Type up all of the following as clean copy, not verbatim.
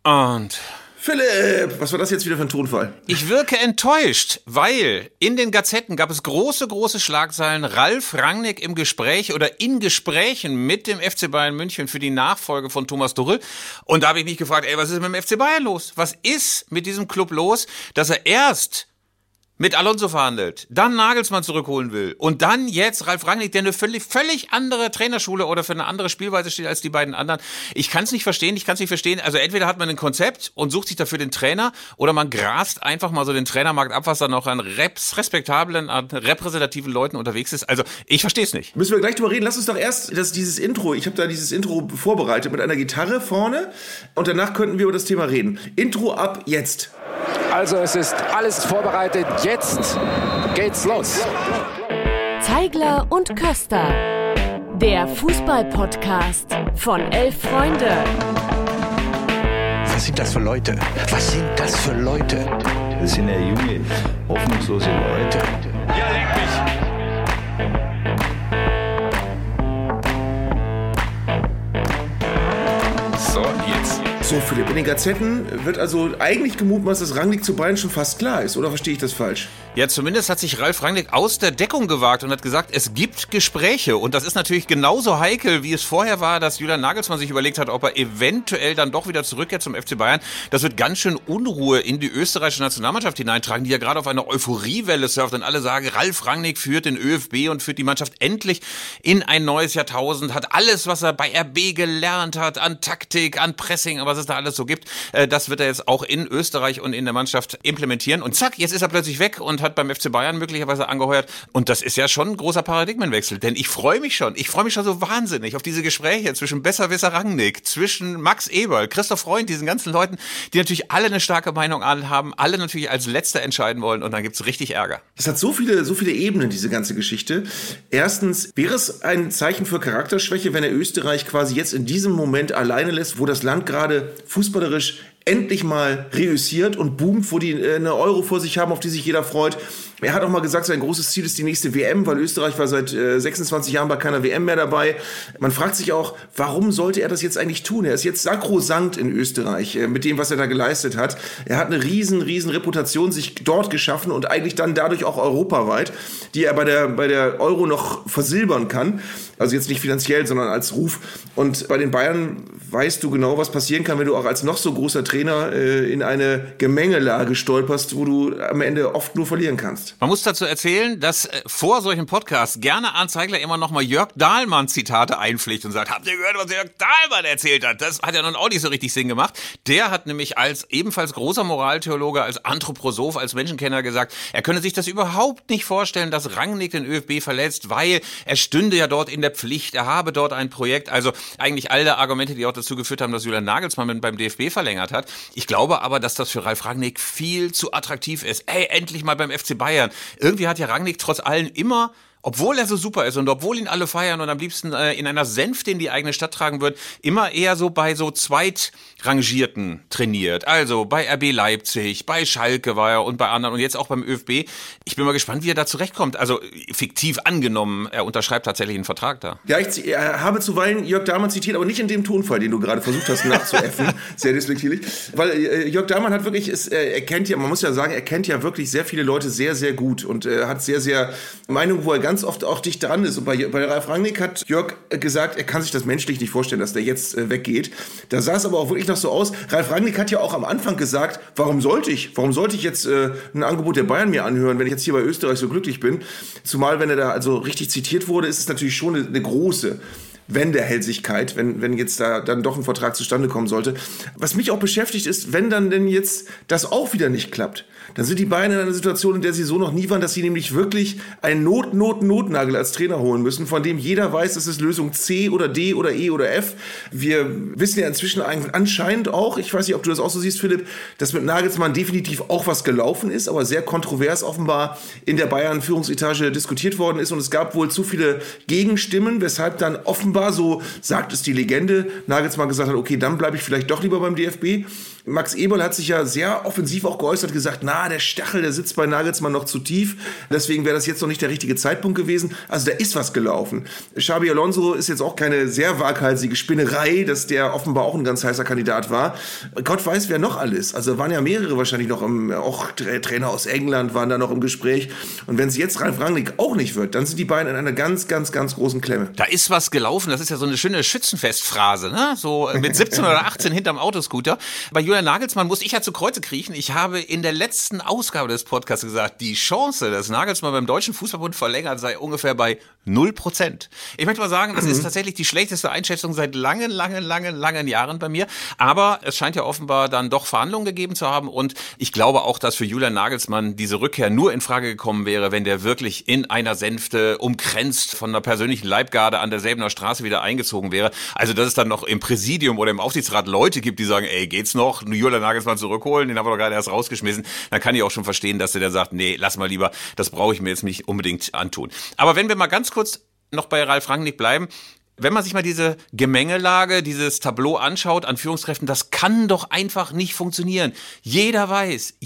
Und Philipp, was war das jetzt wieder für ein Tonfall? ich wirke enttäuscht, weil in den Gazetten gab es große Schlagzeilen. Ralf Rangnick im Gespräch oder in Gesprächen mit dem FC Bayern München für die Nachfolge von Thomas Tuchel. Und da habe ich mich gefragt, was ist mit dem FC Bayern los? Was ist mit diesem Club los, dass er erst mit Alonso verhandelt, dann Nagelsmann zurückholen will und dann jetzt Ralf Rangnick, der eine völlig andere Trainerschule oder für eine andere Spielweise steht als die beiden anderen. Ich kann es nicht verstehen. Also entweder hat man ein Konzept und sucht sich dafür den Trainer oder man grast einfach mal so den Trainermarkt ab, was dann auch an respektablen, an repräsentativen Leuten unterwegs ist. Also ich verstehe es nicht. Müssen wir gleich drüber reden. Lass uns doch erst dieses Intro, ich habe da dieses Intro vorbereitet mit einer Gitarre vorne und danach könnten wir über das Thema reden. Intro ab jetzt. Also es ist alles vorbereitet, jetzt geht's los. Zeigler und Köster, der Fußball-Podcast von 11 Freunde. Was sind das für Leute? Das sind ja junge, hoffnungslose Leute. Ja, leck mich. So, jetzt. So, Philipp, in den Gazetten wird also eigentlich gemutmaßt, dass Rangnick zu Bayern schon fast klar ist. Oder verstehe ich das falsch? Ja, zumindest hat sich Ralf Rangnick aus der Deckung gewagt und hat gesagt, es gibt Gespräche. Und das ist natürlich genauso heikel, wie es vorher war, dass Julian Nagelsmann sich überlegt hat, ob er eventuell dann doch wieder zurückkehrt zum FC Bayern. Das wird ganz schön Unruhe in die österreichische Nationalmannschaft hineintragen, die ja gerade auf einer Euphoriewelle surft und alle sagen, Ralf Rangnick führt den ÖFB und führt die Mannschaft endlich in ein neues Jahrtausend, hat alles, was er bei RB gelernt hat, an Taktik, an Pressing, was es da alles so gibt, das wird er jetzt auch in Österreich und in der Mannschaft implementieren. Und zack, jetzt ist er plötzlich weg und hat beim FC Bayern möglicherweise angeheuert. Und das ist ja schon ein großer Paradigmenwechsel. Denn ich freue mich schon so wahnsinnig auf diese Gespräche zwischen Besserwisser Rangnick, zwischen Max Eberl, Christoph Freund, diesen ganzen Leuten, die natürlich alle eine starke Meinung haben, alle natürlich als Letzter entscheiden wollen. Und dann gibt's richtig Ärger. Es hat so viele Ebenen, diese ganze Geschichte. Erstens, wäre es ein Zeichen für Charakterschwäche, wenn er Österreich quasi jetzt in diesem Moment alleine lässt, wo das Land gerade fußballerisch endlich mal reüssiert und boomt, wo die eine Euro vor sich haben, auf die sich jeder freut. Er hat auch mal gesagt, sein großes Ziel ist die nächste WM, weil Österreich war seit 26 Jahren bei keiner WM mehr dabei. Man fragt sich auch, warum sollte er das jetzt eigentlich tun? Er ist jetzt sakrosankt in Österreich mit dem, was er da geleistet hat. Er hat eine riesen Reputation sich dort geschaffen und eigentlich dann dadurch auch europaweit, die er bei der Euro noch versilbern kann. Also jetzt nicht finanziell, sondern als Ruf. Und bei den Bayern weißt du genau, was passieren kann, wenn du auch als noch so großer Trainer in eine Gemengelage stolperst, wo du am Ende oft nur verlieren kannst. Man muss dazu erzählen, dass vor solchen Podcasts gerne Arndt Zeigler immer noch mal Jörg Dahlmann Zitate einpflicht und sagt, habt ihr gehört, was Jörg Dahlmann erzählt hat? Das hat ja nun auch nicht so richtig Sinn gemacht. Der hat nämlich als ebenfalls großer Moraltheologe, als Anthroposoph, als Menschenkenner gesagt, er könne sich das überhaupt nicht vorstellen, dass Rangnick den ÖFB verletzt, weil er stünde ja dort in der Pflicht, er habe dort ein Projekt. Also eigentlich alle Argumente, die auch dazu geführt haben, dass Julian Nagelsmann beim DFB verlängert hat. Ich glaube aber, dass das für Ralf Rangnick viel zu attraktiv ist. Endlich mal beim FC Bayern. Irgendwie hat ja Rangnick trotz allem immer, obwohl er so super ist und obwohl ihn alle feiern und am liebsten in einer Sänfte in die eigene Stadt tragen wird, immer eher so bei so Zweitrangierten trainiert. Also bei RB Leipzig, bei Schalke war er und bei anderen und jetzt auch beim ÖFB. Ich bin mal gespannt, wie er da zurechtkommt. Also fiktiv angenommen, er unterschreibt tatsächlich einen Vertrag da. Ja, ich habe zuweilen Jörg Dahlmann zitiert, aber nicht in dem Tonfall, den du gerade versucht hast nachzuäffen. Sehr despektierlich. Weil Jörg Dahlmann hat wirklich, man muss ja sagen, er kennt ja wirklich sehr viele Leute sehr, sehr gut und hat sehr Meinungen, wo er ganz oft auch dicht dran ist. Und bei Ralf Rangnick hat Jörg gesagt, er kann sich das menschlich nicht vorstellen, dass der jetzt weggeht. Da sah es aber auch wirklich noch so aus. Ralf Rangnick hat ja auch am Anfang gesagt, warum sollte ich jetzt ein Angebot der Bayern mir anhören, wenn ich jetzt hier bei Österreich so glücklich bin? Zumal, wenn er da also richtig zitiert wurde, ist es natürlich schon eine große Wendehälsigkeit, wenn jetzt da dann doch ein Vertrag zustande kommen sollte. Was mich auch beschäftigt ist, wenn dann denn jetzt das auch wieder nicht klappt, dann sind die Bayern in einer Situation, in der sie so noch nie waren, dass sie nämlich wirklich einen Notnagel als Trainer holen müssen, von dem jeder weiß, das ist Lösung C oder D oder E oder F. Wir wissen ja inzwischen anscheinend auch, ich weiß nicht, ob du das auch so siehst, Philipp, dass mit Nagelsmann definitiv auch was gelaufen ist, aber sehr kontrovers offenbar in der Bayern-Führungsetage diskutiert worden ist und es gab wohl zu viele Gegenstimmen, weshalb dann offenbar offenbar, so sagt es die Legende, Nagelsmann gesagt hat, okay, dann bleibe ich vielleicht doch lieber beim DFB. Max Eberl hat sich ja sehr offensiv auch geäußert, gesagt, der Stachel, der sitzt bei Nagelsmann noch zu tief, deswegen wäre das jetzt noch nicht der richtige Zeitpunkt gewesen. Also da ist was gelaufen. Xabi Alonso ist jetzt auch keine sehr waghalsige Spinnerei, dass der offenbar auch ein ganz heißer Kandidat war. Gott weiß, wer noch alles. Also waren ja mehrere wahrscheinlich noch, auch Trainer aus England waren da noch im Gespräch. Und wenn es jetzt Ralf Rangnick auch nicht wird, dann sind die beiden in einer ganz, ganz, ganz großen Klemme. Da ist was gelaufen, das ist ja so eine schöne Schützenfestphrase, ne? So mit 17 oder 18 hinterm Autoscooter. Bei Julian Nagelsmann muss ich ja zu Kreuze kriechen. Ich habe in der letzten Ausgabe des Podcasts gesagt, die Chance, dass Nagelsmann beim Deutschen Fußballbund verlängert, sei ungefähr bei 0%. Ich möchte mal sagen, das ist tatsächlich die schlechteste Einschätzung seit langen Jahren bei mir. Aber es scheint ja offenbar dann doch Verhandlungen gegeben zu haben. Und ich glaube auch, dass für Julian Nagelsmann diese Rückkehr nur in Frage gekommen wäre, wenn der wirklich in einer Sänfte umkränzt von einer persönlichen Leibgarde an der Säbener Straße wieder eingezogen wäre. Also, dass es dann noch im Präsidium oder im Aufsichtsrat Leute gibt, die sagen, ey, geht's noch? Julian Nagelsmann zurückholen, den haben wir doch gerade erst rausgeschmissen. Dann kann ich auch schon verstehen, dass der sagt, nee, lass mal lieber, das brauche ich mir jetzt nicht unbedingt antun. Aber wenn wir mal ganz kurz noch bei Ralf Rangnick bleiben, wenn man sich mal diese Gemengelage, dieses Tableau anschaut an Führungskräften, das kann doch einfach nicht funktionieren. Jeder weiß,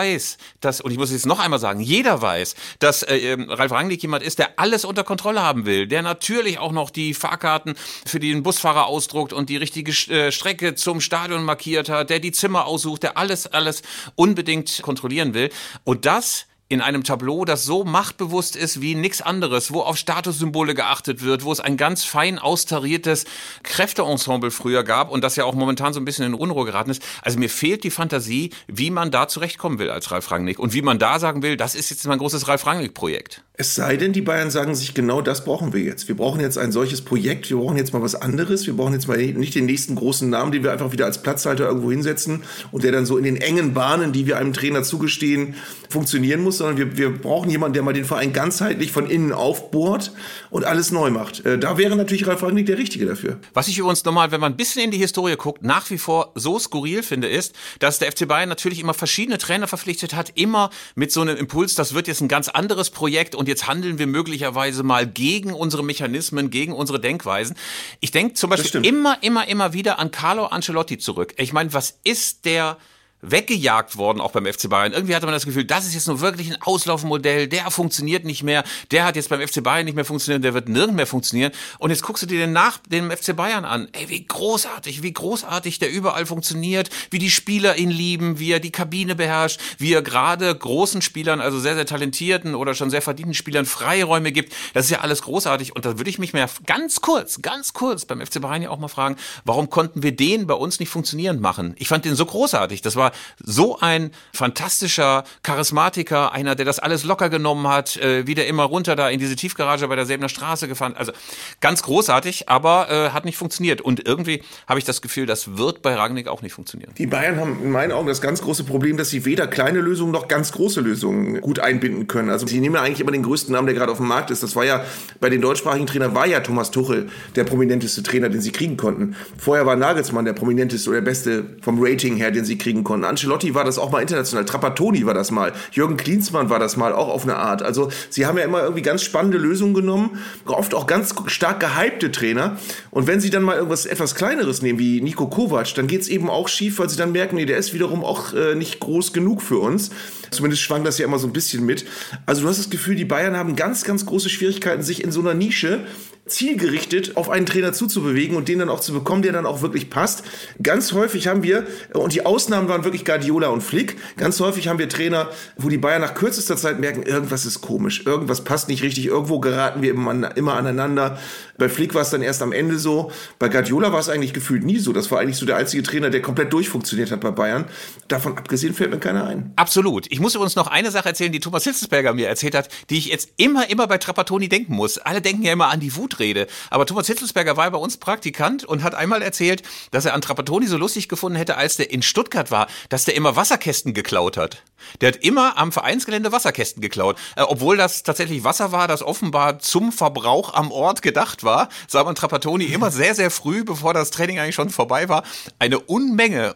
dass, und ich muss es jetzt noch einmal sagen, jeder weiß, dass Ralf Rangnick jemand ist, der alles unter Kontrolle haben will, der natürlich auch noch die Fahrkarten für den Busfahrer ausdruckt und die richtige Strecke zum Stadion markiert hat, der die Zimmer aussucht, der alles unbedingt kontrollieren will. Und das in einem Tableau, das so machtbewusst ist wie nichts anderes, wo auf Statussymbole geachtet wird, wo es ein ganz fein austariertes Kräfteensemble früher gab und das ja auch momentan so ein bisschen in Unruhe geraten ist. Also mir fehlt die Fantasie, wie man da zurechtkommen will als Ralf Rangnick und wie man da sagen will, das ist jetzt mein großes Ralf Rangnick-Projekt. Es sei denn, die Bayern sagen sich, genau das brauchen wir jetzt. Wir brauchen jetzt ein solches Projekt, wir brauchen jetzt mal was anderes, wir brauchen jetzt mal nicht den nächsten großen Namen, den wir einfach wieder als Platzhalter irgendwo hinsetzen und der dann so in den engen Bahnen, die wir einem Trainer zugestehen, funktionieren muss, sondern wir brauchen jemanden, der mal den Verein ganzheitlich von innen aufbohrt und alles neu macht. Da wäre natürlich Ralf Rangnick der Richtige dafür. Was ich übrigens nochmal, wenn man ein bisschen in die Historie guckt, nach wie vor so skurril finde, ist, dass der FC Bayern natürlich immer verschiedene Trainer verpflichtet hat, immer mit so einem Impuls, das wird jetzt ein ganz anderes Projekt und jetzt handeln wir möglicherweise mal gegen unsere Mechanismen, gegen unsere Denkweisen. Ich denke zum Beispiel immer wieder an Carlo Ancelotti zurück. Ich meine, was ist der weggejagt worden, auch beim FC Bayern. Irgendwie hatte man das Gefühl, das ist jetzt nur wirklich ein Auslaufmodell, der funktioniert nicht mehr, der hat jetzt beim FC Bayern nicht mehr funktioniert, der wird nirgends mehr funktionieren. Und jetzt guckst du dir nach dem FC Bayern an. Ey, wie großartig der überall funktioniert, wie die Spieler ihn lieben, wie er die Kabine beherrscht, wie er gerade großen Spielern, also sehr, sehr talentierten oder schon sehr verdienten Spielern Freiräume gibt. Das ist ja alles großartig. Und da würde ich mich mehr ganz kurz beim FC Bayern ja auch mal fragen, warum konnten wir den bei uns nicht funktionierend machen? Ich fand den so großartig. Das war so ein fantastischer Charismatiker, einer, der das alles locker genommen hat, wieder immer runter da in diese Tiefgarage bei der Säbener Straße gefahren. Also ganz großartig, aber hat nicht funktioniert. Und irgendwie habe ich das Gefühl, das wird bei Rangnick auch nicht funktionieren. Die Bayern haben in meinen Augen das ganz große Problem, dass sie weder kleine Lösungen noch ganz große Lösungen gut einbinden können. Also sie nehmen ja eigentlich immer den größten Namen, der gerade auf dem Markt ist. Das war ja, bei den deutschsprachigen Trainern war ja Thomas Tuchel der prominenteste Trainer, den sie kriegen konnten. Vorher war Nagelsmann der prominenteste oder der beste vom Rating her, den sie kriegen konnten. Ancelotti war das auch mal international, Trapattoni war das mal, Jürgen Klinsmann war das mal, auch auf eine Art. Also sie haben ja immer irgendwie ganz spannende Lösungen genommen, oft auch ganz stark gehypte Trainer. Und wenn sie dann mal irgendwas etwas Kleineres nehmen, wie Niko Kovac, dann geht's eben auch schief, weil sie dann merken, nee, der ist wiederum auch nicht groß genug für uns. Zumindest schwang das ja immer so ein bisschen mit. Also du hast das Gefühl, die Bayern haben ganz, ganz große Schwierigkeiten, sich in so einer Nische zielgerichtet auf einen Trainer zuzubewegen und den dann auch zu bekommen, der dann auch wirklich passt. Ganz häufig haben wir, und die Ausnahmen waren wirklich Guardiola und Flick, ganz häufig haben wir Trainer, wo die Bayern nach kürzester Zeit merken, irgendwas ist komisch, irgendwas passt nicht richtig, irgendwo geraten wir immer aneinander. Bei Flick war es dann erst am Ende so, bei Guardiola war es eigentlich gefühlt nie so. Das war eigentlich so der einzige Trainer, der komplett durchfunktioniert hat bei Bayern. Davon abgesehen fällt mir keiner ein. Absolut. Ich muss übrigens noch eine Sache erzählen, die Thomas Hitzelsberger mir erzählt hat, die ich jetzt immer bei Trapattoni denken muss. Alle denken ja immer an die Wutrede. Aber Thomas Hitzelsberger war bei uns Praktikant und hat einmal erzählt, dass er an Trapattoni so lustig gefunden hätte, als der in Stuttgart war, dass der immer Wasserkästen geklaut hat. Der hat immer am Vereinsgelände Wasserkästen geklaut. Obwohl das tatsächlich Wasser war, das offenbar zum Verbrauch am Ort gedacht war, sah man Trapattoni immer sehr, sehr früh, bevor das Training eigentlich schon vorbei war, eine Unmenge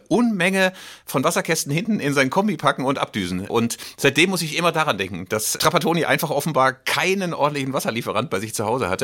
von Wasserkästen hinten in sein Kombi packen und abdüsen. Und seitdem muss ich immer daran denken, dass Trapattoni einfach offenbar keinen ordentlichen Wasserlieferant bei sich zu Hause hatte. Sonst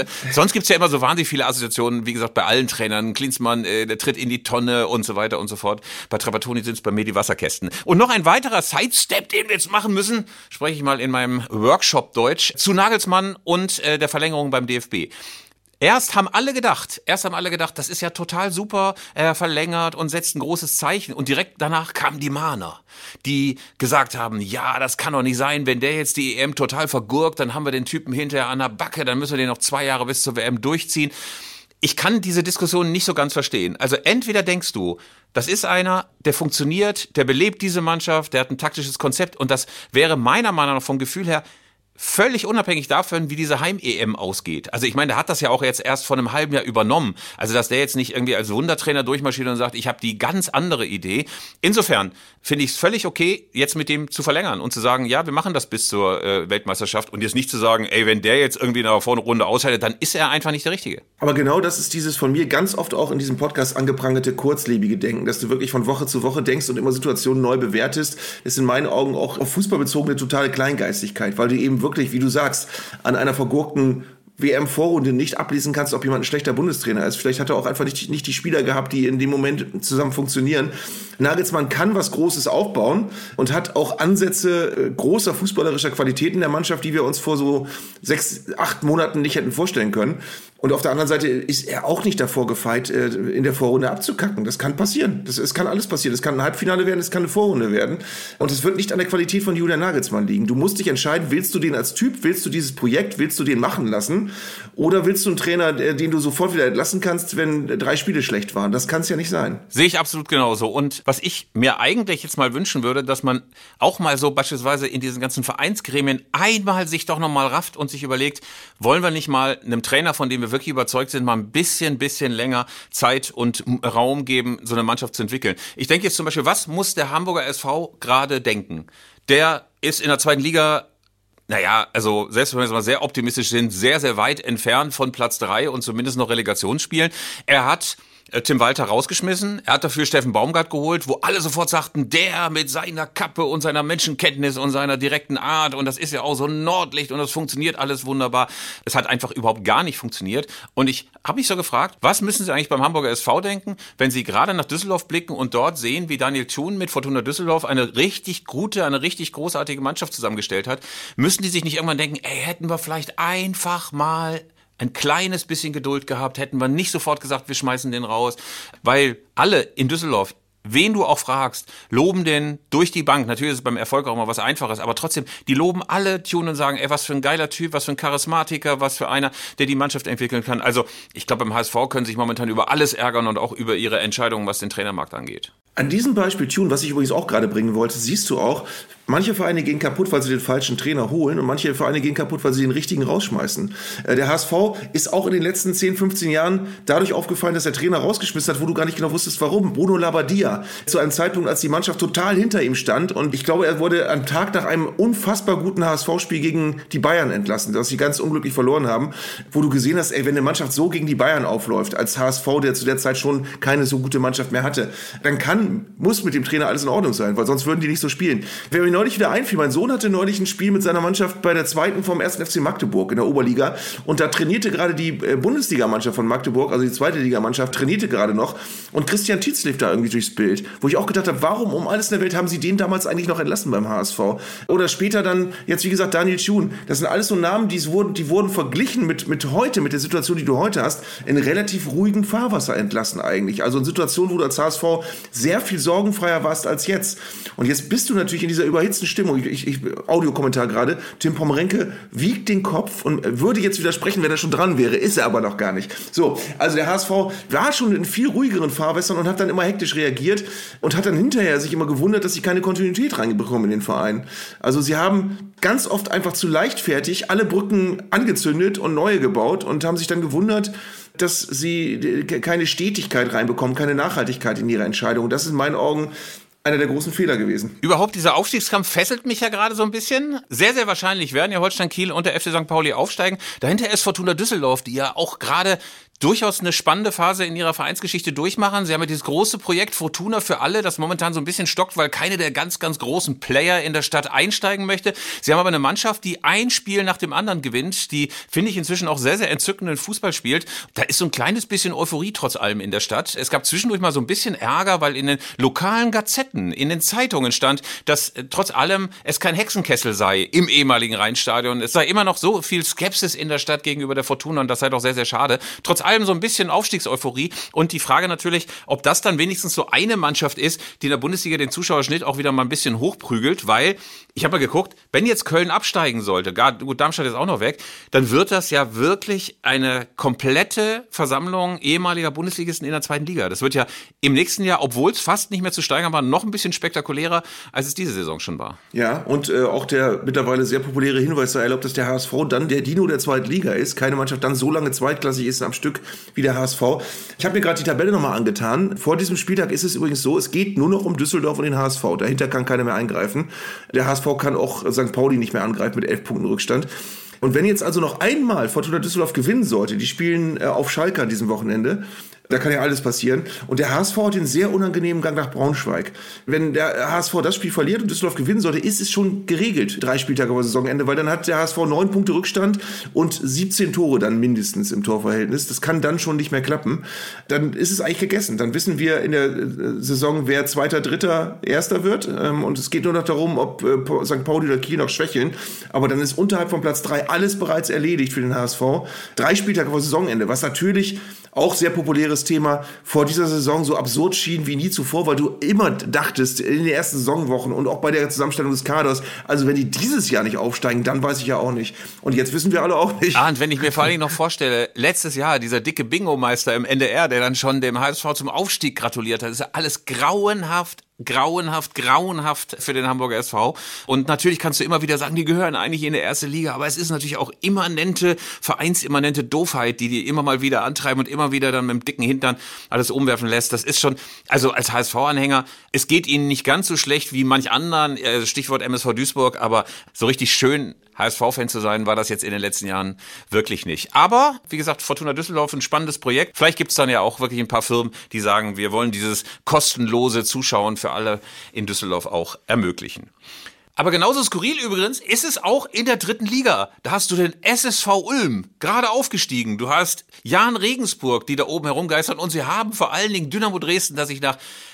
uns gibt's ja immer so wahnsinnig viele Assoziationen, wie gesagt, bei allen Trainern. Klinsmann, der tritt in die Tonne und so weiter und so fort. Bei Trapattoni sind's bei mir die Wasserkästen. Und noch ein weiterer Sidestep, den wir jetzt machen müssen, spreche ich mal in meinem Workshop Deutsch, zu Nagelsmann und der Verlängerung beim DFB. Erst haben alle gedacht, das ist ja total super, er verlängert und setzt ein großes Zeichen. Und direkt danach kamen die Mahner, die gesagt haben, ja, das kann doch nicht sein, wenn der jetzt die EM total vergurkt, dann haben wir den Typen hinterher an der Backe, dann müssen wir den noch 2 Jahre bis zur WM durchziehen. Ich kann diese Diskussion nicht so ganz verstehen. Also entweder denkst du, das ist einer, der funktioniert, der belebt diese Mannschaft, der hat ein taktisches Konzept und das wäre meiner Meinung nach vom Gefühl her völlig unabhängig davon, wie diese Heim-EM ausgeht. Also ich meine, der hat das ja auch jetzt erst vor einem halben Jahr übernommen. Also dass der jetzt nicht irgendwie als Wundertrainer durchmarschiert und sagt, ich habe die ganz andere Idee. Insofern finde ich es völlig okay, jetzt mit dem zu verlängern und zu sagen, ja, wir machen das bis zur Weltmeisterschaft und jetzt nicht zu sagen, ey, wenn der jetzt irgendwie in der Vorrunde ausscheidet, dann ist er einfach nicht der Richtige. Aber genau das ist dieses von mir ganz oft auch in diesem Podcast angeprangerte kurzlebige Denken, dass du wirklich von Woche zu Woche denkst und immer Situationen neu bewertest, ist in meinen Augen auch auf Fußball bezogene totale Kleingeistigkeit, weil du eben wirklich, wie du sagst, an einer vergurkten WM-Vorrunde nicht ablesen kannst, ob jemand ein schlechter Bundestrainer ist. Vielleicht hat er auch einfach nicht die Spieler gehabt, die in dem Moment zusammen funktionieren. Nagelsmann kann was Großes aufbauen und hat auch Ansätze großer fußballerischer Qualität in der Mannschaft, die wir uns vor so 6, 8 Monaten nicht hätten vorstellen können. Und auf der anderen Seite ist er auch nicht davor gefeit, in der Vorrunde abzukacken. Das kann passieren. Es kann alles passieren. Es kann ein Halbfinale werden, es kann eine Vorrunde werden. Und es wird nicht an der Qualität von Julian Nagelsmann liegen. Du musst dich entscheiden, willst du den als Typ, willst du dieses Projekt, willst du den machen lassen? Oder willst du einen Trainer, den du sofort wieder entlassen kannst, wenn 3 Spiele schlecht waren? Das kann es ja nicht sein. Sehe ich absolut genauso. Und was ich mir eigentlich jetzt mal wünschen würde, dass man auch mal so beispielsweise in diesen ganzen Vereinsgremien einmal sich doch nochmal rafft und sich überlegt, wollen wir nicht mal einem Trainer, von dem wir wirklich überzeugt sind, mal ein bisschen länger Zeit und Raum geben, so eine Mannschaft zu entwickeln. Ich denke jetzt zum Beispiel, was muss der Hamburger SV gerade denken? Der ist in der 2. Liga, naja, also selbst wenn wir mal sehr optimistisch sind, sehr, sehr weit entfernt von Platz 3 und zumindest noch Relegationsspielen. Er hat Tim Walter rausgeschmissen. Er hat dafür Steffen Baumgart geholt, wo alle sofort sagten, der mit seiner Kappe und seiner Menschenkenntnis und seiner direkten Art und das ist ja auch so ein Nordlicht und das funktioniert alles wunderbar. Es hat einfach überhaupt gar nicht funktioniert. Und ich habe mich so gefragt, was müssen Sie eigentlich beim Hamburger SV denken, wenn Sie gerade nach Düsseldorf blicken und dort sehen, wie Daniel Thun mit Fortuna Düsseldorf eine richtig gute, eine richtig großartige Mannschaft zusammengestellt hat? Müssen die sich nicht irgendwann denken, ey, hätten wir vielleicht einfach mal ein kleines bisschen Geduld gehabt, hätten wir nicht sofort gesagt, wir schmeißen den raus, weil alle in Düsseldorf, wen du auch fragst, loben den durch die Bank. Natürlich ist es beim Erfolg auch mal was Einfaches, aber trotzdem, die loben alle Thun und sagen, ey, was für ein geiler Typ, was für ein Charismatiker, was für einer, der die Mannschaft entwickeln kann. Also ich glaube, beim HSV können sich momentan über alles ärgern und auch über ihre Entscheidungen, was den Trainermarkt angeht. An diesem Beispiel Thun, was ich übrigens auch gerade bringen wollte, siehst du auch, manche Vereine gehen kaputt, weil sie den falschen Trainer holen und manche Vereine gehen kaputt, weil sie den richtigen rausschmeißen. Der HSV ist auch in den letzten 10, 15 Jahren dadurch aufgefallen, dass der Trainer rausgeschmissen hat, wo du gar nicht genau wusstest, warum. Bruno Labbadia, zu einem Zeitpunkt, als die Mannschaft total hinter ihm stand und ich glaube, er wurde am Tag nach einem unfassbar guten HSV-Spiel gegen die Bayern entlassen, das sie ganz unglücklich verloren haben, wo du gesehen hast, ey, wenn eine Mannschaft so gegen die Bayern aufläuft, als HSV, der zu der Zeit schon keine so gute Mannschaft mehr hatte, dann muss mit dem Trainer alles in Ordnung sein, weil sonst würden die nicht so spielen. Wer mir neulich wieder einfiel, mein Sohn hatte neulich ein Spiel mit seiner Mannschaft bei der 2. vom 1. FC Magdeburg in der Oberliga und da trainierte gerade die Bundesligamannschaft von Magdeburg, also die 2. Ligamannschaft, trainierte gerade noch und Christian Tietz lief da irgendwie durchs Bild, wo ich auch gedacht habe, warum um alles in der Welt haben sie den damals eigentlich noch entlassen beim HSV? Oder später dann, jetzt wie gesagt, Daniel Thun. Das sind alles so Namen, die wurden verglichen mit heute, mit der Situation, die du heute hast, in relativ ruhigem Fahrwasser entlassen eigentlich. Also in Situationen, wo du als HSV sehr viel sorgenfreier warst als jetzt. Und jetzt bist du natürlich in dieser überhitzten Stimmung. Audiokommentar gerade. Tim Pommerenke wiegt den Kopf und würde jetzt widersprechen, wenn er schon dran wäre. Ist er aber noch gar nicht. So, also der HSV war schon in viel ruhigeren Fahrwässern und hat dann immer hektisch reagiert und hat dann hinterher sich immer gewundert, dass sie keine Kontinuität reinbekommen in den Verein. Also sie haben ganz oft einfach zu leichtfertig alle Brücken angezündet und neue gebaut und haben sich dann gewundert, dass sie keine Stetigkeit reinbekommen, keine Nachhaltigkeit in ihrer Entscheidung. Das ist in meinen Augen einer der großen Fehler gewesen. Überhaupt dieser Aufstiegskampf fesselt mich ja gerade so ein bisschen. Sehr, sehr wahrscheinlich werden ja Holstein Kiel und der FC St. Pauli aufsteigen. Dahinter ist Fortuna Düsseldorf, die ja auch gerade durchaus eine spannende Phase in ihrer Vereinsgeschichte durchmachen. Sie haben ja dieses große Projekt Fortuna für alle, das momentan so ein bisschen stockt, weil keine der ganz, ganz großen Player in der Stadt einsteigen möchte. Sie haben aber eine Mannschaft, die ein Spiel nach dem anderen gewinnt, die, finde ich, inzwischen auch sehr, sehr entzückenden Fußball spielt. Da ist so ein kleines bisschen Euphorie trotz allem in der Stadt. Es gab zwischendurch mal so ein bisschen Ärger, weil in den lokalen Gazetten, in den Zeitungen stand, dass trotz allem es kein Hexenkessel sei im ehemaligen Rheinstadion. Es sei immer noch so viel Skepsis in der Stadt gegenüber der Fortuna und das sei doch sehr, sehr schade. Trotz allem so ein bisschen Aufstiegseuphorie und die Frage natürlich, ob das dann wenigstens so eine Mannschaft ist, die in der Bundesliga den Zuschauerschnitt auch wieder mal ein bisschen hochprügelt, weil, ich habe mal geguckt, wenn jetzt Köln absteigen sollte, gut, Darmstadt ist auch noch weg, dann wird das ja wirklich eine komplette Versammlung ehemaliger Bundesligisten in der zweiten Liga. Das wird ja im nächsten Jahr, obwohl es fast nicht mehr zu steigern war, noch ein bisschen spektakulärer, als es diese Saison schon war. Ja, und auch der mittlerweile sehr populäre Hinweis sei erlaubt, dass der HSV dann der Dino der zweiten Liga ist. Keine Mannschaft dann so lange zweitklassig ist am Stück wie der HSV. Ich habe mir gerade die Tabelle nochmal angetan. Vor diesem Spieltag ist es übrigens so, es geht nur noch um Düsseldorf und den HSV. Dahinter kann keiner mehr eingreifen. Der HSV kann auch St. Pauli nicht mehr angreifen mit 11 Punkten Rückstand. Und wenn jetzt also noch einmal Fortuna Düsseldorf gewinnen sollte, die spielen auf Schalke an diesem Wochenende, da kann ja alles passieren. Und der HSV hat den sehr unangenehmen Gang nach Braunschweig. Wenn der HSV das Spiel verliert und Düsseldorf gewinnen sollte, ist es schon geregelt, 3 Spieltage vor Saisonende, weil dann hat der HSV 9 Punkte Rückstand und 17 Tore dann mindestens im Torverhältnis. Das kann dann schon nicht mehr klappen. Dann ist es eigentlich gegessen. Dann wissen wir in der Saison, wer Zweiter, Dritter, Erster wird. Und es geht nur noch darum, ob St. Pauli oder Kiel noch schwächeln. Aber dann ist unterhalb von Platz 3 alles bereits erledigt für den HSV. 3 Spieltage vor Saisonende, was natürlich auch sehr populäres Thema vor dieser Saison so absurd schien wie nie zuvor, weil du immer dachtest in den ersten Saisonwochen und auch bei der Zusammenstellung des Kaders, also wenn die dieses Jahr nicht aufsteigen, dann weiß ich ja auch nicht. Und jetzt wissen wir alle auch nicht. Und wenn ich mir vor allen Dingen noch vorstelle, letztes Jahr dieser dicke Bingo-Meister im NDR, der dann schon dem HSV zum Aufstieg gratuliert hat, ist ja alles grauenhaft für den Hamburger SV. Und natürlich kannst du immer wieder sagen, die gehören eigentlich in die erste Liga, aber es ist natürlich auch vereinsimmanente Doofheit, die immer mal wieder antreiben und immer wieder dann mit dem dicken Hintern alles umwerfen lässt. Das ist schon, also als HSV-Anhänger, es geht ihnen nicht ganz so schlecht wie manch anderen, Stichwort MSV Duisburg, aber so richtig schön HSV-Fan zu sein, war das jetzt in den letzten Jahren wirklich nicht. Aber, wie gesagt, Fortuna Düsseldorf, ein spannendes Projekt. Vielleicht gibt es dann ja auch wirklich ein paar Firmen, die sagen, wir wollen dieses kostenlose Zuschauen für alle in Düsseldorf auch ermöglichen. Aber genauso skurril übrigens ist es auch in der dritten Liga. Da hast du den SSV Ulm, gerade aufgestiegen. Du hast Jahn Regensburg, die da oben herumgeistern. Und sie haben vor allen Dingen Dynamo Dresden, das sich nach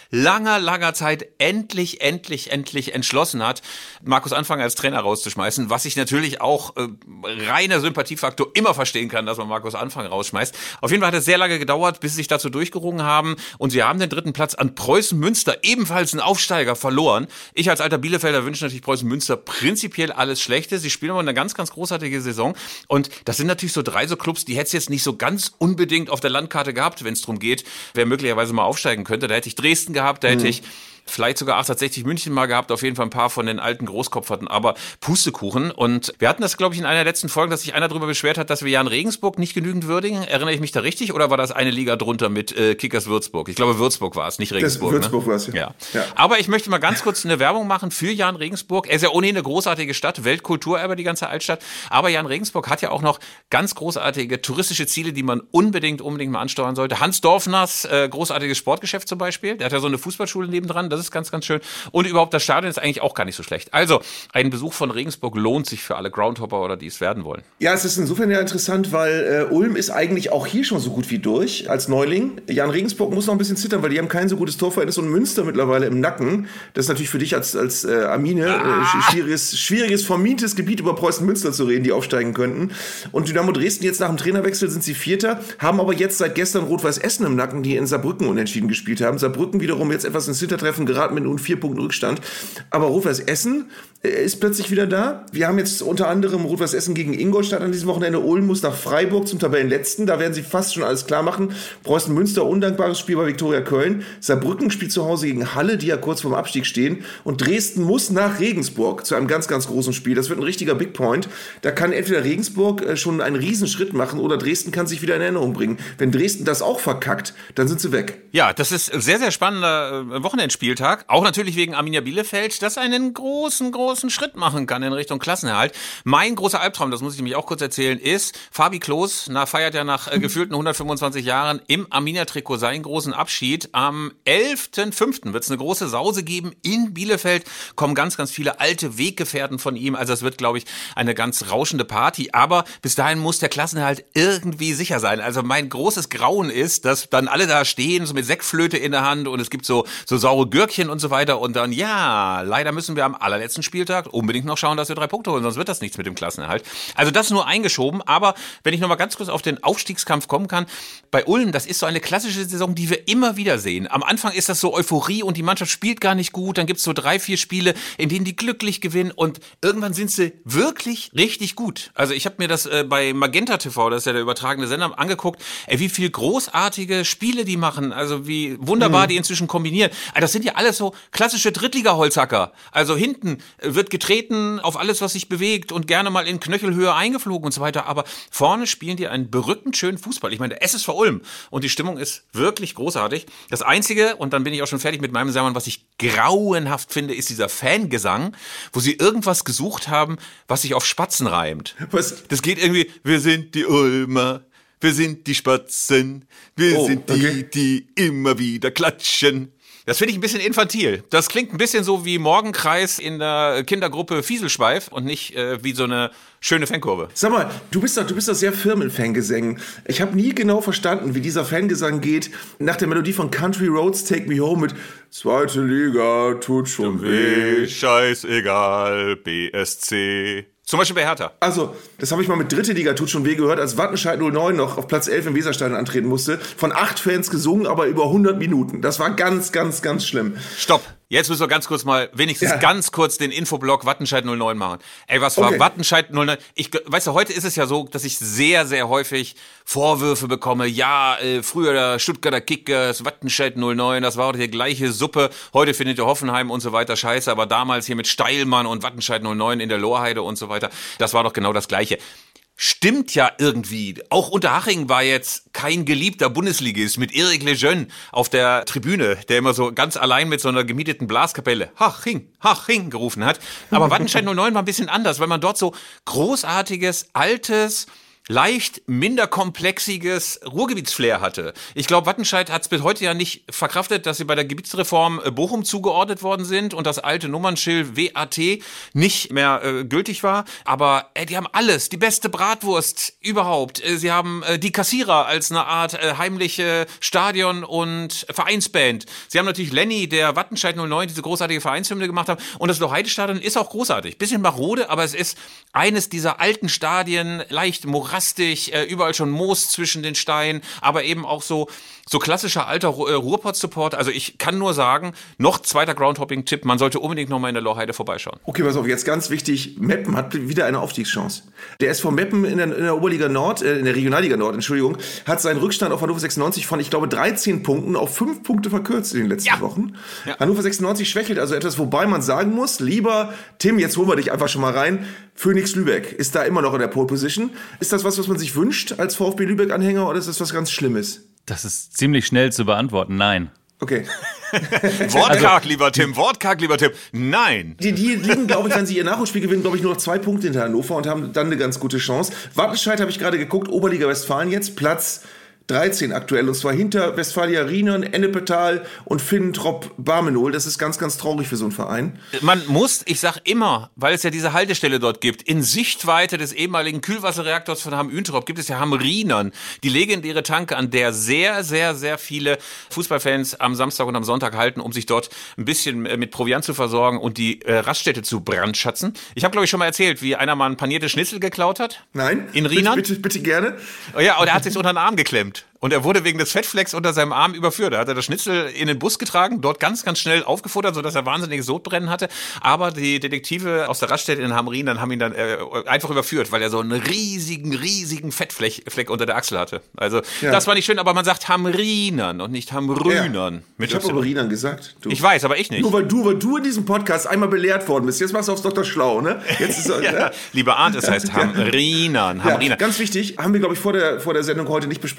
langer Zeit endlich entschlossen hat, Markus Anfang als Trainer rauszuschmeißen, was ich natürlich auch reiner Sympathiefaktor immer verstehen kann, dass man Markus Anfang rausschmeißt. Auf jeden Fall hat es sehr lange gedauert, bis sie sich dazu durchgerungen haben und sie haben den 3. Platz an Preußen Münster, ebenfalls ein Aufsteiger, verloren. Ich als alter Bielefelder wünsche natürlich Preußen Münster prinzipiell alles Schlechte. Sie spielen aber eine ganz großartige Saison und das sind natürlich so 3 so Clubs, die hätte es jetzt nicht so ganz unbedingt auf der Landkarte gehabt, wenn es darum geht, wer möglicherweise mal aufsteigen könnte. Da hätte ich Dresden gehabt, da hätte ich vielleicht sogar 1860 München mal gehabt, auf jeden Fall ein paar von den alten Großkopferten, aber Pustekuchen. Und wir hatten das, glaube ich, in einer der letzten Folgen, dass sich einer darüber beschwert hat, dass wir Jahn Regensburg nicht genügend würdigen. Erinnere ich mich da richtig oder war das eine Liga drunter mit Kickers Würzburg? Ich glaube, Würzburg war es, nicht Regensburg. Würzburg war es, ja. Aber ich möchte mal ganz kurz eine Werbung machen für Jahn Regensburg. Er ist ja ohnehin eine großartige Stadt, Weltkulturerbe, die ganze Altstadt. Aber Jahn Regensburg hat ja auch noch ganz großartige touristische Ziele, die man unbedingt mal ansteuern sollte. Hans Dorfners großartiges Sportgeschäft zum Beispiel. Der hat ja so eine Fußballschule nebendran. Das ist ganz schön. Und überhaupt das Stadion ist eigentlich auch gar nicht so schlecht. Also, ein Besuch von Regensburg lohnt sich für alle Groundhopper oder die es werden wollen. Ja, es ist insofern ja interessant, weil Ulm ist eigentlich auch hier schon so gut wie durch als Neuling. Jahn Regensburg muss noch ein bisschen zittern, weil die haben kein so gutes Torverhältnis und Münster mittlerweile im Nacken. Das ist natürlich für dich als Armine schwieriges, vermintes Gebiet, über Preußen Münster zu reden, die aufsteigen könnten. Und Dynamo Dresden jetzt nach dem Trainerwechsel sind sie Vierter, haben aber jetzt seit gestern Rot-Weiß Essen im Nacken, die in Saarbrücken unentschieden gespielt haben. Saarbrücken wiederum jetzt etwas ins Hintertreffen geraten mit nun 4 Punkten Rückstand. Aber Rot-Weiß Essen ist plötzlich wieder da. Wir haben jetzt unter anderem Rot-Weiß Essen gegen Ingolstadt an diesem Wochenende. Ulm muss nach Freiburg zum Tabellenletzten. Da werden sie fast schon alles klar machen. Preußen Münster, undankbares Spiel bei Viktoria Köln. Saarbrücken spielt zu Hause gegen Halle, die ja kurz vorm Abstieg stehen. Und Dresden muss nach Regensburg zu einem ganz großen Spiel. Das wird ein richtiger Big Point. Da kann entweder Regensburg schon einen Riesenschritt machen oder Dresden kann sich wieder in Erinnerung bringen. Wenn Dresden das auch verkackt, dann sind sie weg. Ja, das ist ein sehr spannender Wochenendspieltag. Auch natürlich wegen Arminia Bielefeld, das einen großen durchaus einen Schritt machen kann in Richtung Klassenerhalt. Mein großer Albtraum, das muss ich nämlich auch kurz erzählen, ist, Fabi Klos feiert ja nach gefühlten 125 Jahren im Arminia-Trikot seinen großen Abschied. Am 11.05. wird es eine große Sause geben in Bielefeld. Kommen ganz, ganz viele alte Weggefährten von ihm. Also es wird, glaube ich, eine ganz rauschende Party. Aber bis dahin muss der Klassenerhalt irgendwie sicher sein. Also mein großes Grauen ist, dass dann alle da stehen, so mit Sektflöte in der Hand und es gibt so saure Gürkchen und so weiter. Und dann, ja, leider müssen wir am allerletzten Spieltag unbedingt noch schauen, dass wir 3 Punkte holen, sonst wird das nichts mit dem Klassenerhalt. Also das nur eingeschoben. Aber wenn ich noch mal ganz kurz auf den Aufstiegskampf kommen kann, bei Ulm, das ist so eine klassische Saison, die wir immer wieder sehen. Am Anfang ist das so Euphorie und die Mannschaft spielt gar nicht gut. Dann gibt's so 3, 4 Spiele, in denen die glücklich gewinnen und irgendwann sind sie wirklich richtig gut. Also ich habe mir das bei Magenta TV, das ist ja der übertragene Sender, angeguckt, wie viel großartige Spiele die machen, also wie wunderbar die inzwischen kombinieren. Also das sind ja alles so klassische Drittliga-Holzhacker. Also hinten wird getreten auf alles, was sich bewegt und gerne mal in Knöchelhöhe eingeflogen und so weiter, aber vorne spielen die einen berückend schönen Fußball. Ich meine, der SSV Ulm und die Stimmung ist wirklich großartig. Das Einzige, und dann bin ich auch schon fertig mit meinem Sermon, was ich grauenhaft finde, ist dieser Fangesang, wo sie irgendwas gesucht haben, was sich auf Spatzen reimt. Was? Das geht irgendwie, wir sind die Ulmer, wir sind die Spatzen, wir sind die immer wieder klatschen. Das finde ich ein bisschen infantil. Das klingt ein bisschen so wie Morgenkreis in der Kindergruppe Fieselschweif und nicht wie so eine schöne Fankurve. Sag mal, du bist doch sehr firm in Fangesängen. Ich habe nie genau verstanden, wie dieser Fangesang geht. Nach der Melodie von Country Roads Take Me Home mit Zweite Liga tut schon weh. Scheißegal, BSC. Zum Beispiel bei Hertha. Also, das habe ich mal mit Dritte Liga tut schon weh gehört, als Wattenscheid 09 noch auf Platz 11 im Weserstadion antreten musste. Von 8 Fans gesungen, aber über 100 Minuten. Das war ganz, ganz, ganz schlimm. Stopp. Jetzt müssen wir ganz kurz mal, wenigstens ganz kurz den Infoblock Wattenscheid 09 machen. Ey, was war Wattenscheid 09? Weißt du, heute ist es ja so, dass ich sehr, sehr häufig Vorwürfe bekomme. Ja, früher der Stuttgarter Kickers, Wattenscheid 09, das war heute die gleiche Suppe. Heute findet ihr Hoffenheim und so weiter scheiße, aber damals hier mit Steilmann und Wattenscheid 09 in der Lorheide und so weiter, das war doch genau das Gleiche. Stimmt ja irgendwie. Auch Unterhaching war jetzt kein geliebter Bundesligist mit Eric Lejeune auf der Tribüne, der immer so ganz allein mit so einer gemieteten Blaskapelle Haching, Haching gerufen hat. Aber Wattenscheid 09 war ein bisschen anders, weil man dort so großartiges, altes, leicht minder komplexiges Ruhrgebietsflair hatte. Ich glaube, Wattenscheid hat es bis heute ja nicht verkraftet, dass sie bei der Gebietsreform Bochum zugeordnet worden sind und das alte Nummernschild WAT nicht mehr gültig war. Aber die haben alles, die beste Bratwurst überhaupt. Sie haben die Kassierer als eine Art heimliche Stadion- und Vereinsband. Sie haben natürlich Lenny, der Wattenscheid 09 diese großartige Vereinshymne gemacht hat. Und das Lorheide-Stadion ist auch großartig. Bisschen marode, aber es ist eines dieser alten Stadien, leicht moralisch, überall schon Moos zwischen den Steinen, aber eben auch so klassischer alter Ruhrpott-Support. Also ich kann nur sagen, noch zweiter Groundhopping-Tipp, man sollte unbedingt nochmal in der Lorheide vorbeischauen. Okay, pass auf, jetzt ganz wichtig, Meppen hat wieder eine Aufstiegschance. Der SV Meppen in der Oberliga Nord, in der Regionalliga Nord, Entschuldigung, hat seinen Rückstand auf Hannover 96 von, ich glaube, 13 Punkten auf 5 Punkte verkürzt in den letzten Wochen. Ja. Hannover 96 schwächelt also etwas, wobei man sagen muss, lieber Tim, jetzt holen wir dich einfach schon mal rein, Phoenix Lübeck ist da immer noch in der Pole Position. Ist das was man sich wünscht als VfB Lübeck-Anhänger oder ist das was ganz Schlimmes? Das ist ziemlich schnell zu beantworten. Nein. Okay. Wortkarg, lieber Tim. Wortkarg, lieber Tim. Nein. Die liegen, glaube ich, wenn sie ihr Nachholspiel gewinnen, glaube ich, nur noch 2 Punkte hinter Hannover und haben dann eine ganz gute Chance. Wattenscheid habe ich gerade geguckt, Oberliga Westfalen jetzt, Platz 13 aktuell, und zwar hinter Westfalia Rienern, Ennepetal und Finnentrop-Barmenol. Das ist ganz, ganz traurig für so einen Verein. Man muss, ich sag immer, weil es ja diese Haltestelle dort gibt, in Sichtweite des ehemaligen Kühlwasserreaktors von Hamm-Üntrop gibt es ja Hamm-Rienern, die legendäre Tanke, an der sehr, sehr, sehr viele Fußballfans am Samstag und am Sonntag halten, um sich dort ein bisschen mit Proviant zu versorgen und die Raststätte zu brandschatzen. Ich habe, glaube ich, schon mal erzählt, wie einer mal ein panierte Schnitzel geklaut hat. Nein? In Rienern? Bitte gerne. Ja, und er hat sich unter den Arm geklemmt. Und er wurde wegen des Fettflecks unter seinem Arm überführt. Da hat er das Schnitzel in den Bus getragen, dort ganz, ganz schnell aufgefuttert, sodass er wahnsinniges Sodbrennen hatte. Aber die Detektive aus der Raststätte in Hamm-Rien haben ihn dann einfach überführt, weil er so einen riesigen Fettfleck unter der Achsel hatte. Also das war nicht schön, aber man sagt Hamm-Rienern und nicht Hamm-Rühnern. Ja. Ich habe aber Rienern gesagt. Du. Ich weiß, aber ich nicht. Nur weil du in diesem Podcast einmal belehrt worden bist. Jetzt machst du aufs Dr. Schlau, ne? Jetzt ist, Lieber Arndt, es heißt Hamm-Rienern. Ja, ganz wichtig, haben wir, glaube ich, vor der Sendung heute nicht besprochen, aber wo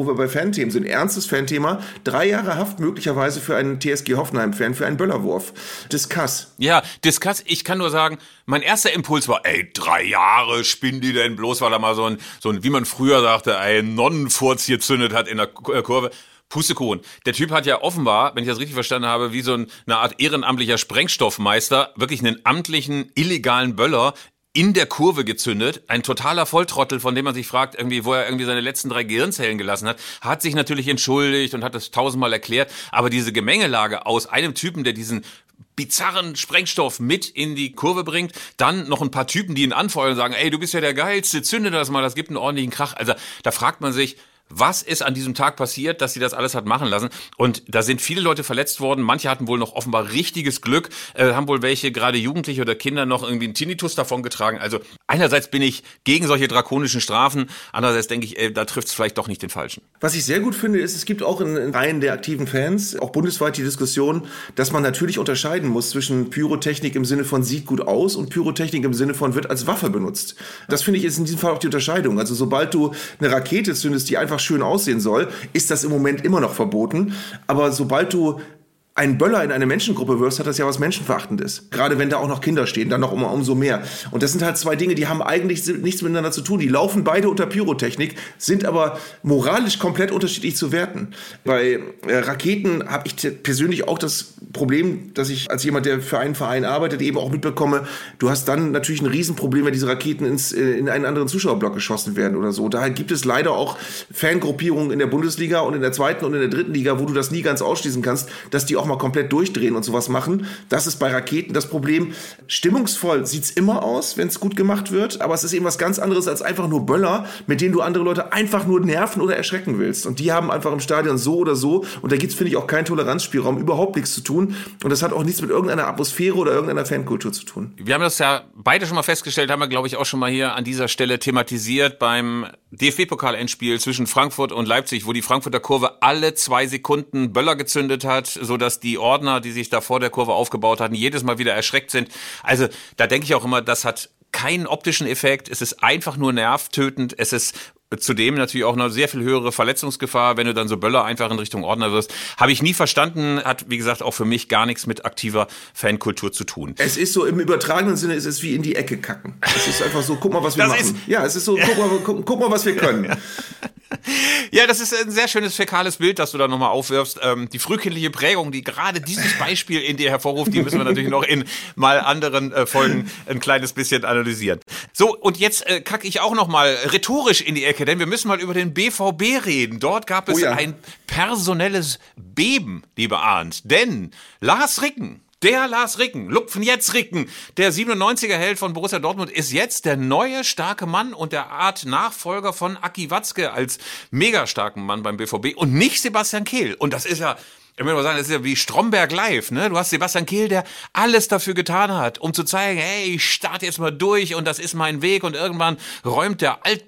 wo wir bei Fanthemen sind, ernstes Fanthema, 3 Jahre Haft möglicherweise für einen TSG Hoffenheim-Fan, für einen Böllerwurf. Discuss. Ja, Discuss, ich kann nur sagen, mein erster Impuls war, 3 Jahre spinnen die denn bloß, weil er mal so ein, wie man früher sagte, ein Nonnenfurz gezündet hat in der Kurve. Pustekuchen. Der Typ hat ja offenbar, wenn ich das richtig verstanden habe, wie so eine Art ehrenamtlicher Sprengstoffmeister wirklich einen amtlichen, illegalen Böller in der Kurve gezündet. Ein totaler Volltrottel, von dem man sich fragt, irgendwie, wo er irgendwie seine letzten 3 Gehirnzellen gelassen hat sich natürlich entschuldigt und hat das 1000-mal erklärt. Aber diese Gemengelage aus einem Typen, der diesen bizarren Sprengstoff mit in die Kurve bringt, dann noch ein paar Typen, die ihn anfeuern und sagen, du bist ja der Geilste, zünde das mal, das gibt einen ordentlichen Krach. Also da fragt man sich, was ist an diesem Tag passiert, dass sie das alles hat machen lassen? Und da sind viele Leute verletzt worden. Manche hatten wohl noch offenbar richtiges Glück, haben wohl welche, gerade Jugendliche oder Kinder, noch irgendwie einen Tinnitus davongetragen. Also einerseits bin ich gegen solche drakonischen Strafen, andererseits denke ich, da trifft es vielleicht doch nicht den Falschen. Was ich sehr gut finde, ist, es gibt auch in Reihen der aktiven Fans, auch bundesweit die Diskussion, dass man natürlich unterscheiden muss zwischen Pyrotechnik im Sinne von sieht gut aus und Pyrotechnik im Sinne von wird als Waffe benutzt. Das finde ich ist in diesem Fall auch die Unterscheidung. Also sobald du eine Rakete zündest, die einfach schön aussehen soll, ist das im Moment immer noch verboten. Aber sobald du einen Böller in eine Menschengruppe wirfst, hat das ja was Menschenverachtendes. Gerade wenn da auch noch Kinder stehen, dann noch umso mehr. Und das sind halt 2 Dinge, die haben eigentlich nichts miteinander zu tun. Die laufen beide unter Pyrotechnik, sind aber moralisch komplett unterschiedlich zu werten. Bei Raketen habe ich persönlich auch das Problem, dass ich als jemand, der für einen Verein arbeitet, eben auch mitbekomme, du hast dann natürlich ein Riesenproblem, wenn diese Raketen in einen anderen Zuschauerblock geschossen werden oder so. Daher gibt es leider auch Fangruppierungen in der Bundesliga und in der 2. und in der 3. Liga, wo du das nie ganz ausschließen kannst, dass die auch mal komplett durchdrehen und sowas machen. Das ist bei Raketen das Problem. Stimmungsvoll sieht's immer aus, wenn es gut gemacht wird, aber es ist eben was ganz anderes als einfach nur Böller, mit denen du andere Leute einfach nur nerven oder erschrecken willst. Und die haben einfach im Stadion so oder so, und da gibt's, finde ich, auch keinen Toleranzspielraum, überhaupt nichts zu tun. Und das hat auch nichts mit irgendeiner Atmosphäre oder irgendeiner Fankultur zu tun. Wir haben das ja beide schon mal festgestellt, haben wir, glaube ich, auch schon mal hier an dieser Stelle thematisiert beim DFB-Pokal-Endspiel zwischen Frankfurt und Leipzig, wo die Frankfurter Kurve alle 2 Sekunden Böller gezündet hat, sodass die Ordner, die sich da vor der Kurve aufgebaut hatten, jedes Mal wieder erschreckt sind. Also da denke ich auch immer, das hat keinen optischen Effekt. Es ist einfach nur nervtötend. Es ist zudem natürlich auch eine sehr viel höhere Verletzungsgefahr, wenn du dann so Böller einfach in Richtung Ordner wirst. Habe ich nie verstanden, hat, wie gesagt, auch für mich gar nichts mit aktiver Fankultur zu tun. Es ist so, im übertragenen Sinne, es ist wie in die Ecke kacken. Es ist einfach so, guck mal, was wir machen. Ja, es ist so, guck mal, was wir können. Ja, das ist ein sehr schönes fäkales Bild, das du da nochmal aufwirfst. Die frühkindliche Prägung, die gerade dieses Beispiel in dir hervorruft, die müssen wir natürlich noch in mal anderen Folgen ein kleines bisschen analysieren. So, und jetzt kacke ich auch nochmal rhetorisch in die Ecke, denn wir müssen mal über den BVB reden. Dort gab es ein personelles Beben, lieber Arndt, denn Lars Ricken, Lupfen jetzt Ricken, der 97er-Held von Borussia Dortmund, ist jetzt der neue starke Mann und der Art Nachfolger von Aki Watzke als mega starken Mann beim BVB und nicht Sebastian Kehl. Und das ist ja, ich will mal sagen, das ist ja wie Stromberg live, ne? Du hast Sebastian Kehl, der alles dafür getan hat, um zu zeigen, hey, ich starte jetzt mal durch und das ist mein Weg, und irgendwann räumt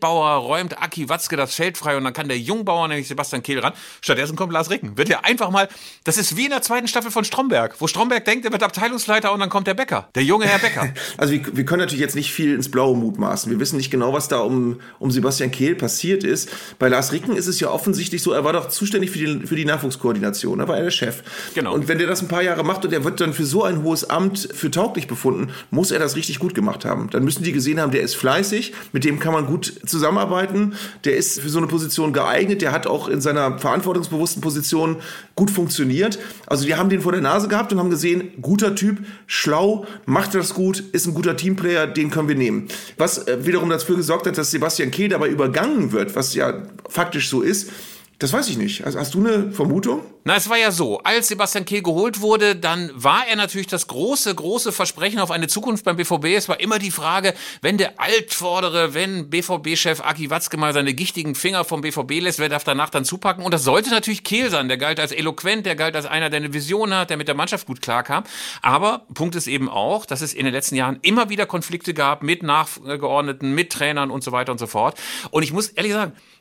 Aki Watzke das Feld frei und dann kann der Jungbauer, nämlich Sebastian Kehl, ran. Stattdessen kommt Lars Ricken. Wird ja einfach mal, das ist wie in der 2. Staffel von Stromberg, wo Stromberg denkt, er wird Abteilungsleiter und dann kommt der Bäcker, der junge Herr Bäcker. Also wir können natürlich jetzt nicht viel ins Blaue mutmaßen. Wir wissen nicht genau, was da um Sebastian Kehl passiert ist. Bei Lars Ricken ist es ja offensichtlich so, er war doch zuständig für die Nachwuchskoordination, aber der Chef. Genau. Und wenn der das ein paar Jahre macht und er wird dann für so ein hohes Amt für tauglich befunden, muss er das richtig gut gemacht haben. Dann müssen die gesehen haben, der ist fleißig, mit dem kann man gut zusammenarbeiten, der ist für so eine Position geeignet, der hat auch in seiner verantwortungsbewussten Position gut funktioniert. Also die haben den vor der Nase gehabt und haben gesehen, guter Typ, schlau, macht das gut, ist ein guter Teamplayer, den können wir nehmen. Was wiederum dafür gesorgt hat, dass Sebastian Kehl dabei übergangen wird, was ja faktisch so ist, das weiß ich nicht. Also hast du eine Vermutung? Na, es war ja so, als Sebastian Kehl geholt wurde, dann war er natürlich das große Versprechen auf eine Zukunft beim BVB. Es war immer die Frage, wenn BVB-Chef Aki Watzke mal seine gichtigen Finger vom BVB lässt, wer darf danach dann zupacken? Und das sollte natürlich Kehl sein. Der galt als eloquent, der galt als einer, der eine Vision hat, der mit der Mannschaft gut klarkam. Aber Punkt ist eben auch, dass es in den letzten Jahren immer wieder Konflikte gab mit Nachgeordneten, mit Trainern und so weiter und so fort. Und ich muss ehrlich sagen,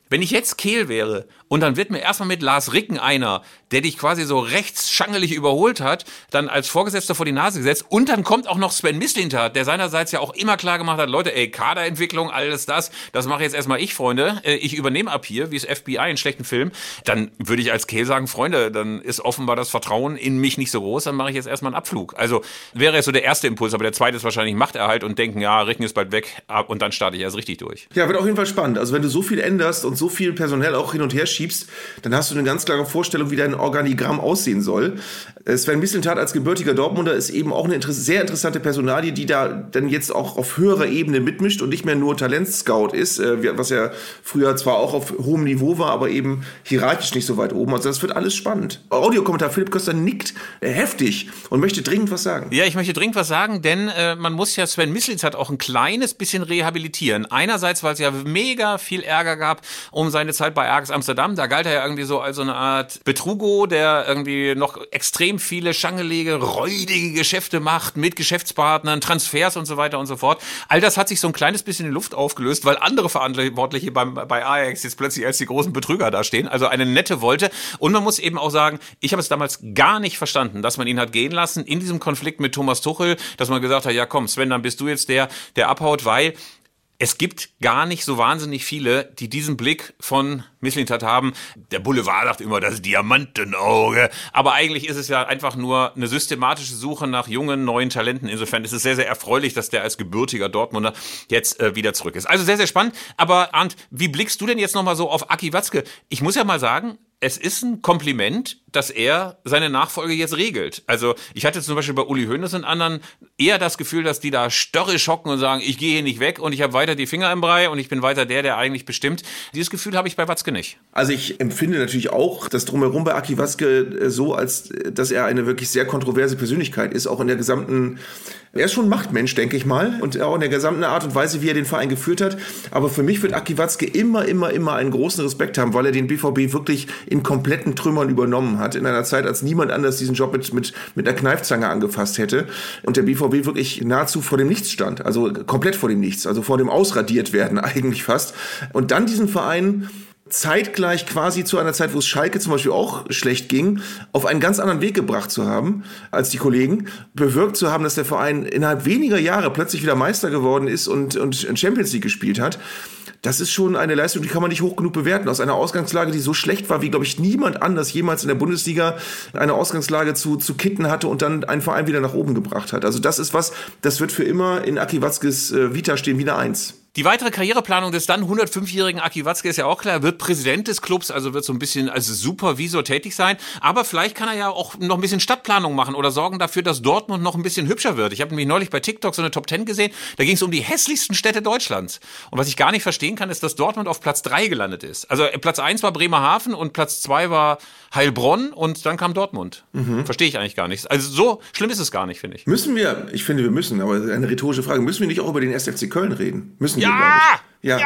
Wenn ich jetzt Kehl wäre und dann wird mir erstmal mit Lars Ricken einer, der dich quasi so rechts schangelig überholt hat, dann als Vorgesetzter vor die Nase gesetzt und dann kommt auch noch Sven Mislintat, der seinerseits ja auch immer klar gemacht hat, Leute, Kaderentwicklung, alles das mache jetzt erstmal ich, Freunde. Ich übernehme ab hier, wie das FBI in schlechten Film. Dann würde ich als Kehl sagen, Freunde, dann ist offenbar das Vertrauen in mich nicht so groß, dann mache ich jetzt erstmal einen Abflug. Also wäre jetzt so der erste Impuls, aber der zweite ist wahrscheinlich Machterhalt und denken, ja, Ricken ist bald weg und dann starte ich erst richtig durch. Ja, wird auf jeden Fall spannend. Also wenn du so viel änderst und so viel personell auch hin und her schiebst, dann hast du eine ganz klare Vorstellung, wie dein Organigramm aussehen soll. Sven Mislintat als gebürtiger Dortmunder ist eben auch eine sehr interessante Personalie, die da dann jetzt auch auf höherer Ebene mitmischt und nicht mehr nur Talentscout ist, was ja früher zwar auch auf hohem Niveau war, aber eben hierarchisch nicht so weit oben. Also das wird alles spannend. Audiokommentar, Philipp Köster nickt heftig und möchte dringend was sagen. Ja, ich möchte dringend was sagen, denn man muss ja Sven Mislintat auch ein kleines bisschen rehabilitieren. Einerseits, weil es ja mega viel Ärger gab um seine Zeit bei Ajax Amsterdam. Da galt er ja irgendwie so als so eine Art Betrugo, der irgendwie noch extrem viele schangelige, räudige Geschäfte macht mit Geschäftspartnern, Transfers und so weiter und so fort. All das hat sich so ein kleines bisschen in Luft aufgelöst, weil andere Verantwortliche bei Ajax jetzt plötzlich als die großen Betrüger dastehen. Also eine nette Wolte. Und man muss eben auch sagen, ich habe es damals gar nicht verstanden, dass man ihn hat gehen lassen in diesem Konflikt mit Thomas Tuchel, dass man gesagt hat, ja komm Sven, dann bist du jetzt der abhaut, weil es gibt gar nicht so wahnsinnig viele, die diesen Blick von Mislintat haben. Der Boulevard sagt immer, das Diamantenauge. Aber eigentlich ist es ja einfach nur eine systematische Suche nach jungen, neuen Talenten. Insofern ist es sehr, sehr erfreulich, dass der als gebürtiger Dortmunder jetzt wieder zurück ist. Also sehr, sehr spannend. Aber Arndt, wie blickst du denn jetzt nochmal so auf Aki Watzke? Ich muss ja mal sagen, es ist ein Kompliment, dass er seine Nachfolge jetzt regelt. Also ich hatte zum Beispiel bei Uli Hoeneß und anderen eher das Gefühl, dass die da störrisch hocken und sagen, ich gehe hier nicht weg und ich habe weiter die Finger im Brei und ich bin weiter der eigentlich bestimmt. Dieses Gefühl habe ich bei Watzke nicht. Also ich empfinde natürlich auch das Drumherum bei Aki Watzke so, als dass er eine wirklich sehr kontroverse Persönlichkeit ist, auch in der gesamten, er ist schon ein Machtmensch, denke ich mal, und auch in der gesamten Art und Weise, wie er den Verein geführt hat. Aber für mich wird Aki Watzke immer einen großen Respekt haben, weil er den BVB wirklich in kompletten Trümmern übernommen hat, in einer Zeit, als niemand anders diesen Job mit einer Kneifzange angefasst hätte und der BVB wirklich nahezu vor dem Nichts stand, also komplett vor dem Nichts, also vor dem Ausradiert werden eigentlich fast. Und dann diesen Verein zeitgleich quasi zu einer Zeit, wo es Schalke zum Beispiel auch schlecht ging, auf einen ganz anderen Weg gebracht zu haben als die Kollegen, bewirkt zu haben, dass der Verein innerhalb weniger Jahre plötzlich wieder Meister geworden ist und Champions League gespielt hat. Das ist schon eine Leistung, die kann man nicht hoch genug bewerten. Aus einer Ausgangslage, die so schlecht war, wie, glaube ich, niemand anders jemals in der Bundesliga eine Ausgangslage zu kitten hatte und dann einen Verein wieder nach oben gebracht hat. Also das ist was, das wird für immer in Aki Watzkes Vita stehen wie eine 1. Die weitere Karriereplanung des dann 105-jährigen Aki Watzke ist ja auch klar. Er wird Präsident des Clubs, also wird so ein bisschen als Supervisor tätig sein. Aber vielleicht kann er ja auch noch ein bisschen Stadtplanung machen oder sorgen dafür, dass Dortmund noch ein bisschen hübscher wird. Ich habe nämlich neulich bei TikTok so eine Top 10 gesehen. Da ging es um die hässlichsten Städte Deutschlands. Und was ich gar nicht verstehen kann, ist, dass Dortmund auf Platz 3 gelandet ist. Also Platz 1 war Bremerhaven und Platz 2 war Heilbronn und dann kam Dortmund. Verstehe ich eigentlich gar nicht. Also so schlimm ist es gar nicht, finde ich. Ich finde, wir müssen, aber eine rhetorische Frage, müssen wir nicht auch über den SFC Köln reden? Müssen wir, Ja.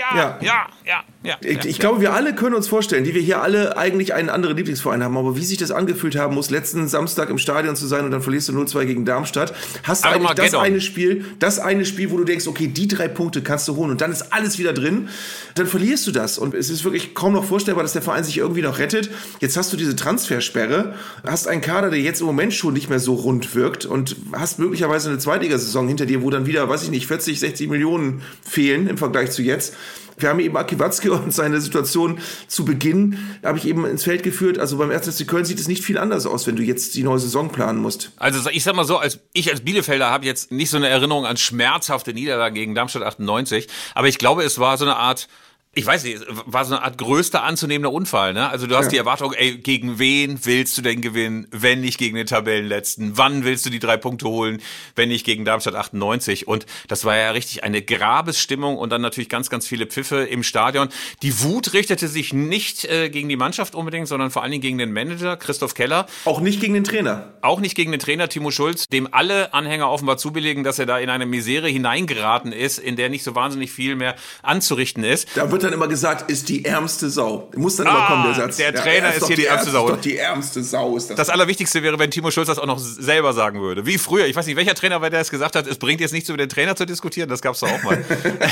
Ich glaube, wir alle können uns vorstellen, die wir hier alle eigentlich einen anderen Lieblingsverein haben, aber wie sich das angefühlt haben muss, letzten Samstag im Stadion zu sein und dann verlierst du 0-2 gegen Darmstadt. Hast du eigentlich das eine Spiel, wo du denkst, okay, die 3 Punkte kannst du holen und dann ist alles wieder drin, dann verlierst du das und es ist wirklich kaum noch vorstellbar, dass der Verein sich irgendwie noch rettet. Jetzt hast du diese Transfersperre, hast einen Kader, der jetzt im Moment schon nicht mehr so rund wirkt und hast möglicherweise eine Zweitligasaison hinter dir, wo dann wieder, 40, 60 Millionen fehlen im Vergleich zu jetzt. Wir haben eben Aki Watzke und seine Situation zu Beginn, habe ich eben ins Feld geführt. Also beim 1. FC Köln sieht es nicht viel anders aus, wenn du jetzt die neue Saison planen musst. Also ich sag mal so, als Bielefelder habe jetzt nicht so eine Erinnerung an schmerzhafte Niederlagen gegen Darmstadt 98, aber ich glaube, es war so eine Art, ich weiß nicht, war so eine Art größter anzunehmender Unfall, ne? Also du hast die Erwartung, gegen wen willst du denn gewinnen, wenn nicht gegen den Tabellenletzten? Wann willst du die 3 Punkte holen, wenn nicht gegen Darmstadt 98? Und das war ja richtig eine Grabesstimmung und dann natürlich ganz, ganz viele Pfiffe im Stadion. Die Wut richtete sich nicht gegen die Mannschaft unbedingt, sondern vor allen Dingen gegen den Manager, Christoph Keller. Auch nicht gegen den Trainer. Auch nicht gegen den Trainer, Timo Schulz, dem alle Anhänger offenbar zubilligen, dass er da in eine Misere hineingeraten ist, in der nicht so wahnsinnig viel mehr anzurichten ist. Da wird wird dann immer gesagt, ist die ärmste Sau. Muss dann immer kommen, der Satz. Der Trainer ist hier die ärmste Sau. Ist doch die ärmste Sau. Ist das. Das Allerwichtigste wäre, wenn Timo Schulz das auch noch selber sagen würde. Wie früher. Ich weiß nicht, welcher Trainer war, der es gesagt hat, es bringt jetzt nichts, über den Trainer zu diskutieren. Das gab's doch auch mal.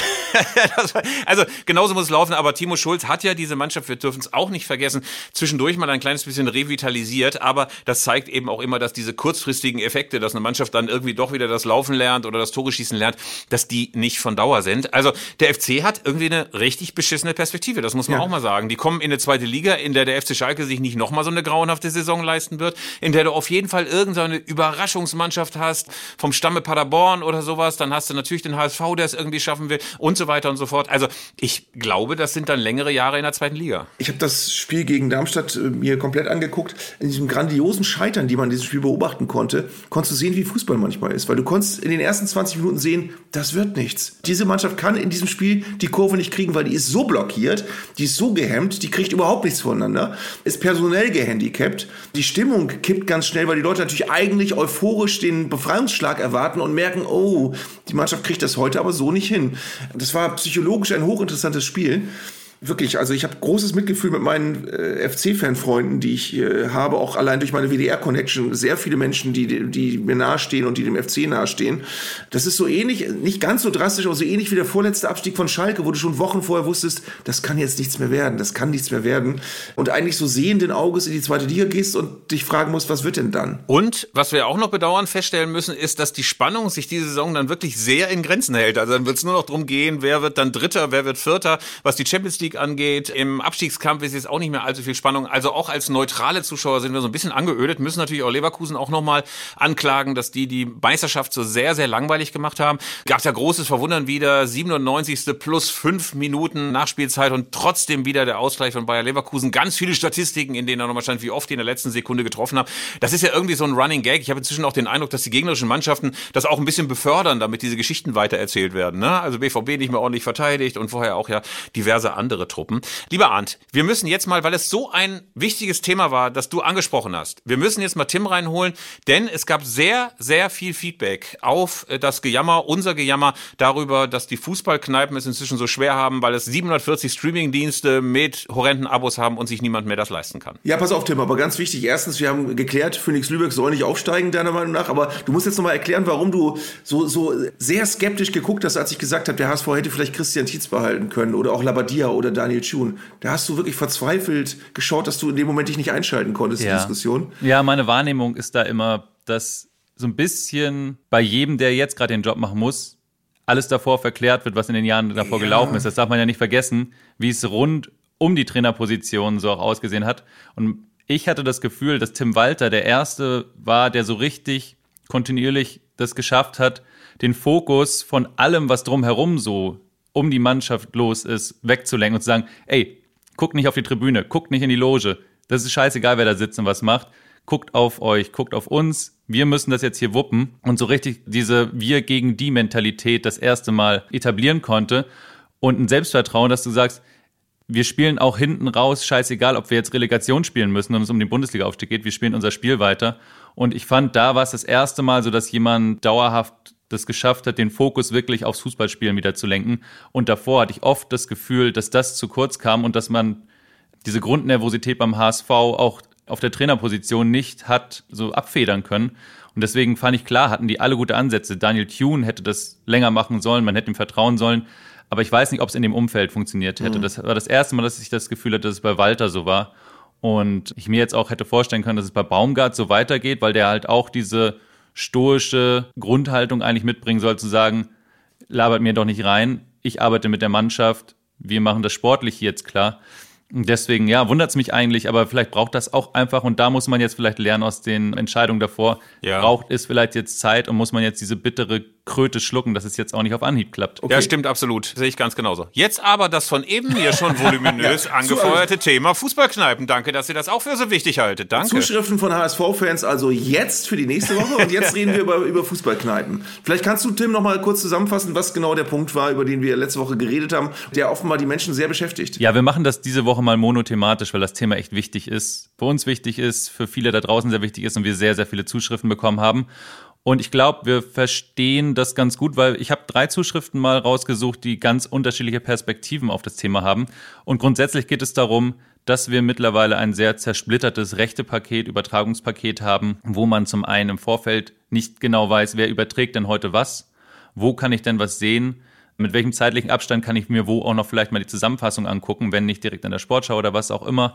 Also genauso muss es laufen. Aber Timo Schulz hat ja diese Mannschaft, wir dürfen es auch nicht vergessen, zwischendurch mal ein kleines bisschen revitalisiert. Aber das zeigt eben auch immer, dass diese kurzfristigen Effekte, dass eine Mannschaft dann irgendwie doch wieder das Laufen lernt oder das Tore schießen lernt, dass die nicht von Dauer sind. Also der FC hat irgendwie eine richtig beschissene Perspektive, das muss man auch mal sagen. Die kommen in eine zweite Liga, in der der FC Schalke sich nicht nochmal so eine grauenhafte Saison leisten wird, in der du auf jeden Fall irgendeine Überraschungsmannschaft hast, vom Stamme Paderborn oder sowas, dann hast du natürlich den HSV, der es irgendwie schaffen will und so weiter und so fort. Also ich glaube, das sind dann längere Jahre in der zweiten Liga. Ich habe das Spiel gegen Darmstadt mir komplett angeguckt. In diesem grandiosen Scheitern, die man in diesem Spiel beobachten konnte, konntest du sehen, wie Fußball manchmal ist. Weil du konntest in den ersten 20 Minuten sehen, das wird nichts. Diese Mannschaft kann in diesem Spiel die Kurve nicht kriegen, weil die ist so blockiert, die ist so gehemmt, die kriegt überhaupt nichts voneinander, ist personell gehandicapt. Die Stimmung kippt ganz schnell, weil die Leute natürlich eigentlich euphorisch den Befreiungsschlag erwarten und merken, oh, die Mannschaft kriegt das heute aber so nicht hin. Das war psychologisch ein hochinteressantes Spiel. Wirklich, also ich habe großes Mitgefühl mit meinen FC-Fan-Freunden, die ich habe, auch allein durch meine WDR-Connection, sehr viele Menschen, die mir nahestehen und die dem FC nahestehen. Das ist so ähnlich, nicht ganz so drastisch, aber so ähnlich wie der vorletzte Abstieg von Schalke, wo du schon Wochen vorher wusstest, das kann jetzt nichts mehr werden, das kann nichts mehr werden. Und eigentlich so sehenden Auges in die zweite Liga gehst und dich fragen musst, was wird denn dann? Und was wir auch noch bedauernd feststellen müssen, ist, dass die Spannung sich diese Saison dann wirklich sehr in Grenzen hält. Also dann wird es nur noch darum gehen, wer wird dann Dritter, wer wird Vierter, was die Champions League angeht. Im Abstiegskampf ist jetzt auch nicht mehr allzu viel Spannung. Also auch als neutrale Zuschauer sind wir so ein bisschen angeödet, müssen natürlich auch Leverkusen auch nochmal anklagen, dass die Meisterschaft so sehr, sehr langweilig gemacht haben. Gab es ja großes Verwundern wieder, 97. plus 5 Minuten Nachspielzeit und trotzdem wieder der Ausgleich von Bayer Leverkusen. Ganz viele Statistiken, in denen da nochmal stand, wie oft die in der letzten Sekunde getroffen haben. Das ist ja irgendwie so ein Running Gag. Ich habe inzwischen auch den Eindruck, dass die gegnerischen Mannschaften das auch ein bisschen befördern, damit diese Geschichten weitererzählt werden. Ne? Also BVB nicht mehr ordentlich verteidigt und vorher auch ja diverse andere Truppen. Lieber Arndt, wir müssen jetzt mal, weil es so ein wichtiges Thema war, das du angesprochen hast, wir müssen jetzt mal Tim reinholen, denn es gab sehr, sehr viel Feedback auf das Gejammer, unser Gejammer darüber, dass die Fußballkneipen es inzwischen so schwer haben, weil es 740 Streamingdienste mit horrenden Abos haben und sich niemand mehr das leisten kann. Ja, pass auf, Tim, aber ganz wichtig. Erstens, wir haben geklärt, Phoenix Lübeck soll nicht aufsteigen, deiner Meinung nach, aber du musst jetzt nochmal erklären, warum du so sehr skeptisch geguckt hast, als ich gesagt habe, der HSV hätte vielleicht Christian Tietz behalten können oder auch Labadia oder Daniel Thune. Da hast du wirklich verzweifelt geschaut, dass du in dem Moment dich nicht einschalten konntest, die Diskussion. Ja, meine Wahrnehmung ist da immer, dass so ein bisschen bei jedem, der jetzt gerade den Job machen muss, alles davor verklärt wird, was in den Jahren davor gelaufen ist. Das darf man ja nicht vergessen, wie es rund um die Trainerposition so auch ausgesehen hat. Und ich hatte das Gefühl, dass Tim Walter der Erste war, der so richtig kontinuierlich das geschafft hat, den Fokus von allem, was drumherum so um die Mannschaft los ist, wegzulenken und zu sagen, ey, guckt nicht auf die Tribüne, guckt nicht in die Loge. Das ist scheißegal, wer da sitzt und was macht. Guckt auf euch, guckt auf uns. Wir müssen das jetzt hier wuppen. Und so richtig diese Wir gegen die Mentalität das erste Mal etablieren konnte. Und ein Selbstvertrauen, dass du sagst, wir spielen auch hinten raus, scheißegal, ob wir jetzt Relegation spielen müssen und es um den Bundesliga-Aufstieg geht. Wir spielen unser Spiel weiter. Und ich fand, da war es das erste Mal so, dass jemand dauerhaft das geschafft hat, den Fokus wirklich aufs Fußballspielen wieder zu lenken. Und davor hatte ich oft das Gefühl, dass das zu kurz kam und dass man diese Grundnervosität beim HSV auch auf der Trainerposition nicht hat so abfedern können. Und deswegen fand ich klar, hatten die alle gute Ansätze. Daniel Thune hätte das länger machen sollen, man hätte ihm vertrauen sollen. Aber ich weiß nicht, ob es in dem Umfeld funktioniert hätte. Das war das erste Mal, dass ich das Gefühl hatte, dass es bei Walter so war. Und ich mir jetzt auch hätte vorstellen können, dass es bei Baumgart so weitergeht, weil der halt auch diese stoische Grundhaltung eigentlich mitbringen soll, zu sagen, labert mir doch nicht rein, ich arbeite mit der Mannschaft, wir machen das sportlich jetzt klar. Und deswegen, ja, wundert es mich eigentlich, aber vielleicht braucht das auch einfach, und da muss man jetzt vielleicht lernen aus den Entscheidungen davor, braucht es vielleicht jetzt Zeit und muss man jetzt diese bittere Kröte schlucken, dass es jetzt auch nicht auf Anhieb klappt. Okay. Ja, stimmt, absolut. Sehe ich ganz genauso. Jetzt aber das von eben hier schon voluminös angefeuerte Thema Fußballkneipen. Danke, dass ihr das auch für so wichtig haltet. Danke. Zuschriften von HSV-Fans also jetzt für die nächste Woche und jetzt reden wir über Fußballkneipen. Vielleicht kannst du, Tim, noch mal kurz zusammenfassen, was genau der Punkt war, über den wir letzte Woche geredet haben, der offenbar die Menschen sehr beschäftigt. Ja, wir machen das diese Woche mal monothematisch, weil das Thema echt wichtig ist. Für uns wichtig ist, für viele da draußen sehr wichtig ist und wir sehr, sehr viele Zuschriften bekommen haben. Und ich glaube, wir verstehen das ganz gut, weil ich habe 3 Zuschriften mal rausgesucht, die ganz unterschiedliche Perspektiven auf das Thema haben. Und grundsätzlich geht es darum, dass wir mittlerweile ein sehr zersplittertes Rechtepaket, Übertragungspaket haben, wo man zum einen im Vorfeld nicht genau weiß, wer überträgt denn heute was, wo kann ich denn was sehen, mit welchem zeitlichen Abstand kann ich mir wo auch noch vielleicht mal die Zusammenfassung angucken, wenn nicht direkt in der Sportschau oder was auch immer.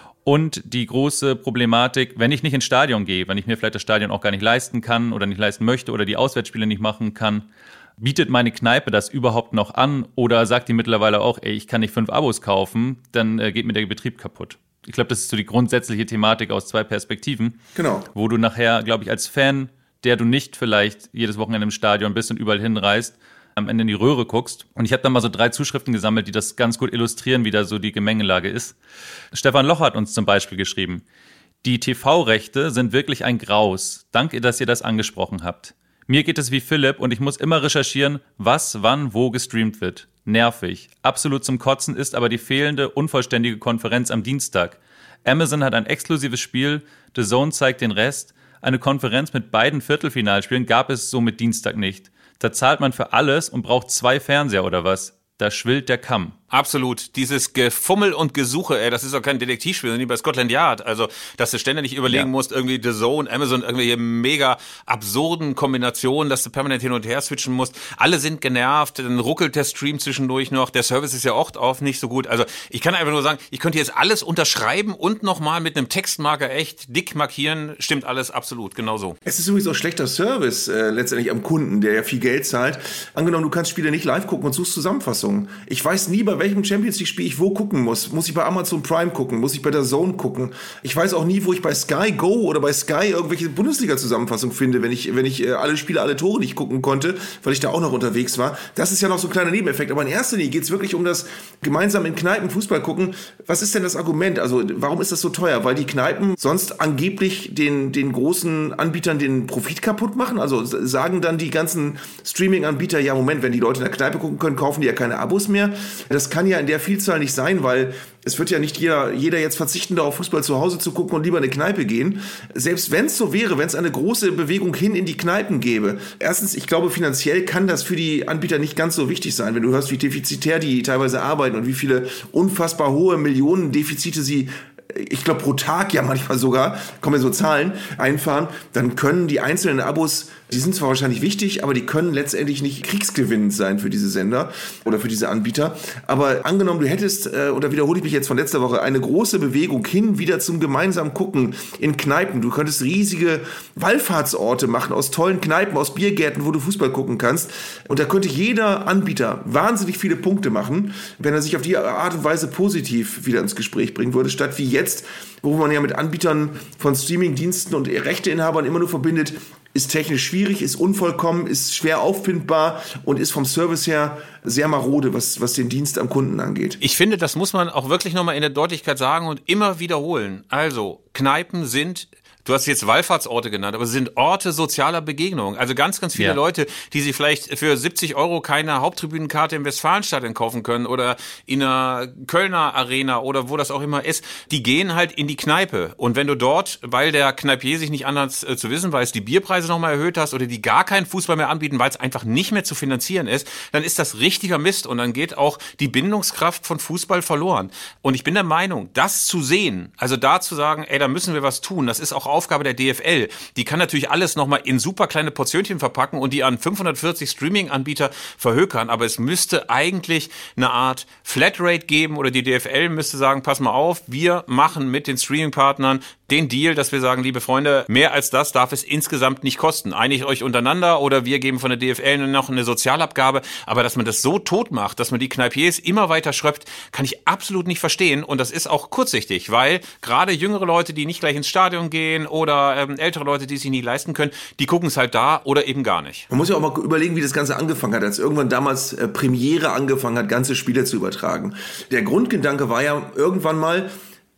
Und die große Problematik, wenn ich nicht ins Stadion gehe, wenn ich mir vielleicht das Stadion auch gar nicht leisten kann oder nicht leisten möchte oder die Auswärtsspiele nicht machen kann, bietet meine Kneipe das überhaupt noch an oder sagt die mittlerweile auch, ey, ich kann nicht 5 Abos kaufen, dann geht mir der Betrieb kaputt. Ich glaube, das ist so die grundsätzliche Thematik aus 2 Perspektiven. Genau. Wo du nachher, glaube ich, als Fan, der du nicht vielleicht jedes Wochenende im Stadion bist und überall hinreist, am Ende in die Röhre guckst. Und ich habe dann mal so 3 Zuschriften gesammelt, die das ganz gut illustrieren, wie da so die Gemengelage ist. Stefan Loch hat uns zum Beispiel geschrieben: Die TV-Rechte sind wirklich ein Graus. Danke, dass ihr das angesprochen habt. Mir geht es wie Philipp und ich muss immer recherchieren, was, wann, wo gestreamt wird. Nervig. Absolut zum Kotzen ist aber die fehlende, unvollständige Konferenz am Dienstag. Amazon hat ein exklusives Spiel, The Zone zeigt den Rest. Eine Konferenz mit beiden Viertelfinalspielen gab es somit Dienstag nicht. Da zahlt man für alles und braucht 2 Fernseher oder was. Da schwillt der Kamm. Absolut. Dieses Gefummel und Gesuche, das ist doch kein Detektivspiel, sondern wie bei Scotland Yard. Also, dass du ständig überlegen musst, irgendwie The Zone, Amazon, irgendwelche mega absurden Kombinationen, dass du permanent hin und her switchen musst. Alle sind genervt, dann ruckelt der Stream zwischendurch noch. Der Service ist ja oft nicht so gut. Also, ich kann einfach nur sagen, ich könnte jetzt alles unterschreiben und nochmal mit einem Textmarker echt dick markieren. Stimmt alles absolut, genau so. Es ist übrigens auch schlechter Service letztendlich am Kunden, der ja viel Geld zahlt. Angenommen, du kannst Spiele nicht live gucken und suchst Zusammenfassungen. Ich weiß nie, bei welchem Champions League Spiel ich wo gucken muss. Muss ich bei Amazon Prime gucken? Muss ich bei der Zone gucken? Ich weiß auch nie, wo ich bei Sky Go oder bei Sky irgendwelche Bundesliga-Zusammenfassungen finde, wenn ich alle Spiele, alle Tore nicht gucken konnte, weil ich da auch noch unterwegs war. Das ist ja noch so ein kleiner Nebeneffekt. Aber in erster Linie geht es wirklich um das gemeinsam in Kneipen Fußball gucken. Was ist denn das Argument? Also warum ist das so teuer? Weil die Kneipen sonst angeblich den großen Anbietern den Profit kaputt machen? Also sagen dann die ganzen Streaming-Anbieter, ja Moment, wenn die Leute in der Kneipe gucken können, kaufen die ja keine Abos mehr. Das kann ja in der Vielzahl nicht sein, weil es wird ja nicht jeder jetzt verzichten darauf, Fußball zu Hause zu gucken und lieber in eine Kneipe gehen. Selbst wenn es so wäre, wenn es eine große Bewegung hin in die Kneipen gäbe. Erstens, ich glaube, finanziell kann das für die Anbieter nicht ganz so wichtig sein. Wenn du hörst, wie defizitär die teilweise arbeiten und wie viele unfassbar hohe Millionendefizite sie, ich glaube pro Tag ja manchmal sogar, kommen ja so Zahlen, einfahren, dann können die einzelnen Abos, die sind zwar wahrscheinlich wichtig, aber die können letztendlich nicht kriegsgewinnend sein für diese Sender oder für diese Anbieter. Aber angenommen, du hättest, oder wiederhole ich mich jetzt von letzter Woche, eine große Bewegung hin wieder zum gemeinsamen Gucken in Kneipen. Du könntest riesige Wallfahrtsorte machen aus tollen Kneipen, aus Biergärten, wo du Fußball gucken kannst. Und da könnte jeder Anbieter wahnsinnig viele Punkte machen, wenn er sich auf die Art und Weise positiv wieder ins Gespräch bringen würde, statt wie jetzt, wo man ja mit Anbietern von Streamingdiensten und Rechteinhabern immer nur verbindet, ist technisch schwierig, ist unvollkommen, ist schwer auffindbar und ist vom Service her sehr marode, was den Dienst am Kunden angeht. Ich finde, das muss man auch wirklich nochmal in der Deutlichkeit sagen und immer wiederholen. Also, Kneipen sind... Du hast jetzt Wallfahrtsorte genannt, aber sie sind Orte sozialer Begegnung. Also ganz viele Leute, die sich vielleicht für 70 € keine Haupttribünenkarte im Westfalenstadion kaufen können oder in einer Kölner Arena oder wo das auch immer ist, die gehen halt in die Kneipe. Und wenn du dort, weil der Kneipier sich nicht anders zu wissen weiß, die Bierpreise nochmal erhöht hast oder die gar keinen Fußball mehr anbieten, weil es einfach nicht mehr zu finanzieren ist, dann ist das richtiger Mist und dann geht auch die Bindungskraft von Fußball verloren. Und ich bin der Meinung, das zu sehen, also da zu sagen, ey, da müssen wir was tun, das ist auch Aufgabe der DFL. Die kann natürlich alles nochmal in super kleine Portionchen verpacken und die an 540 Streaming-Anbieter verhökern, aber es müsste eigentlich eine Art Flatrate geben oder die DFL müsste sagen, pass mal auf, wir machen mit den Streaming-Partnern den Deal, dass wir sagen, liebe Freunde, mehr als das darf es insgesamt nicht kosten. Einigt euch untereinander oder wir geben von der DFL noch eine Sozialabgabe, aber dass man das so tot macht, dass man die Kneipiers immer weiter schröpft, kann ich absolut nicht verstehen und das ist auch kurzsichtig, weil gerade jüngere Leute, die nicht gleich ins Stadion gehen oder ältere Leute, die sich nie leisten können, die gucken es halt da oder eben gar nicht. Man muss ja auch mal überlegen, wie das Ganze angefangen hat, als irgendwann damals Premiere angefangen hat, ganze Spiele zu übertragen. Der Grundgedanke war ja irgendwann mal,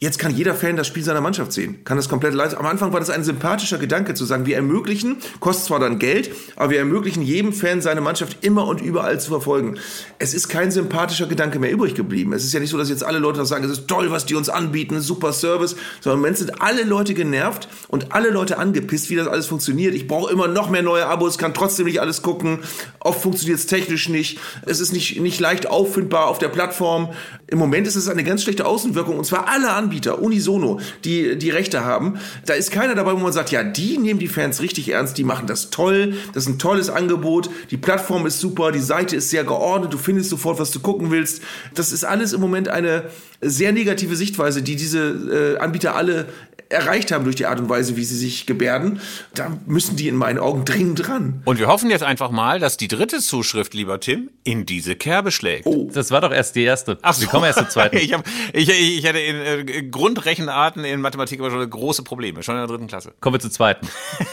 Jetzt kann jeder Fan das Spiel seiner Mannschaft sehen, kann das komplett live. Am Anfang war das ein sympathischer Gedanke zu sagen, wir ermöglichen, kostet zwar dann Geld, aber wir ermöglichen jedem Fan seine Mannschaft immer und überall zu verfolgen. Es ist kein sympathischer Gedanke mehr übrig geblieben. Es ist ja nicht so, dass jetzt alle Leute noch sagen, es ist toll, was die uns anbieten, super Service, sondern im Moment sind alle Leute genervt und alle Leute angepisst, wie das alles funktioniert. Ich brauche immer noch mehr neue Abos, kann trotzdem nicht alles gucken. Oft funktioniert es technisch nicht. Es ist nicht leicht auffindbar auf der Plattform. Im Moment ist es eine ganz schlechte Außenwirkung und zwar alle Anbieter, unisono, die Rechte haben. Da ist keiner dabei, wo man sagt, ja, die nehmen die Fans richtig ernst, die machen das toll, das ist ein tolles Angebot, die Plattform ist super, die Seite ist sehr geordnet, du findest sofort, was du gucken willst. Das ist alles im Moment eine sehr negative Sichtweise, die diese Anbieter alle erreicht haben durch die Art und Weise, wie sie sich gebärden. Da müssen die in meinen Augen dringend ran. Und wir hoffen jetzt einfach mal, dass die dritte Zuschrift, lieber Tim, in diese Kerbe schlägt. Oh. Das war doch erst die erste. Ach so. Wir kommen erst zur zweiten. Ich hatte in Grundrechenarten in Mathematik aber schon große Probleme, schon in der 3. Klasse. Kommen wir zur zweiten.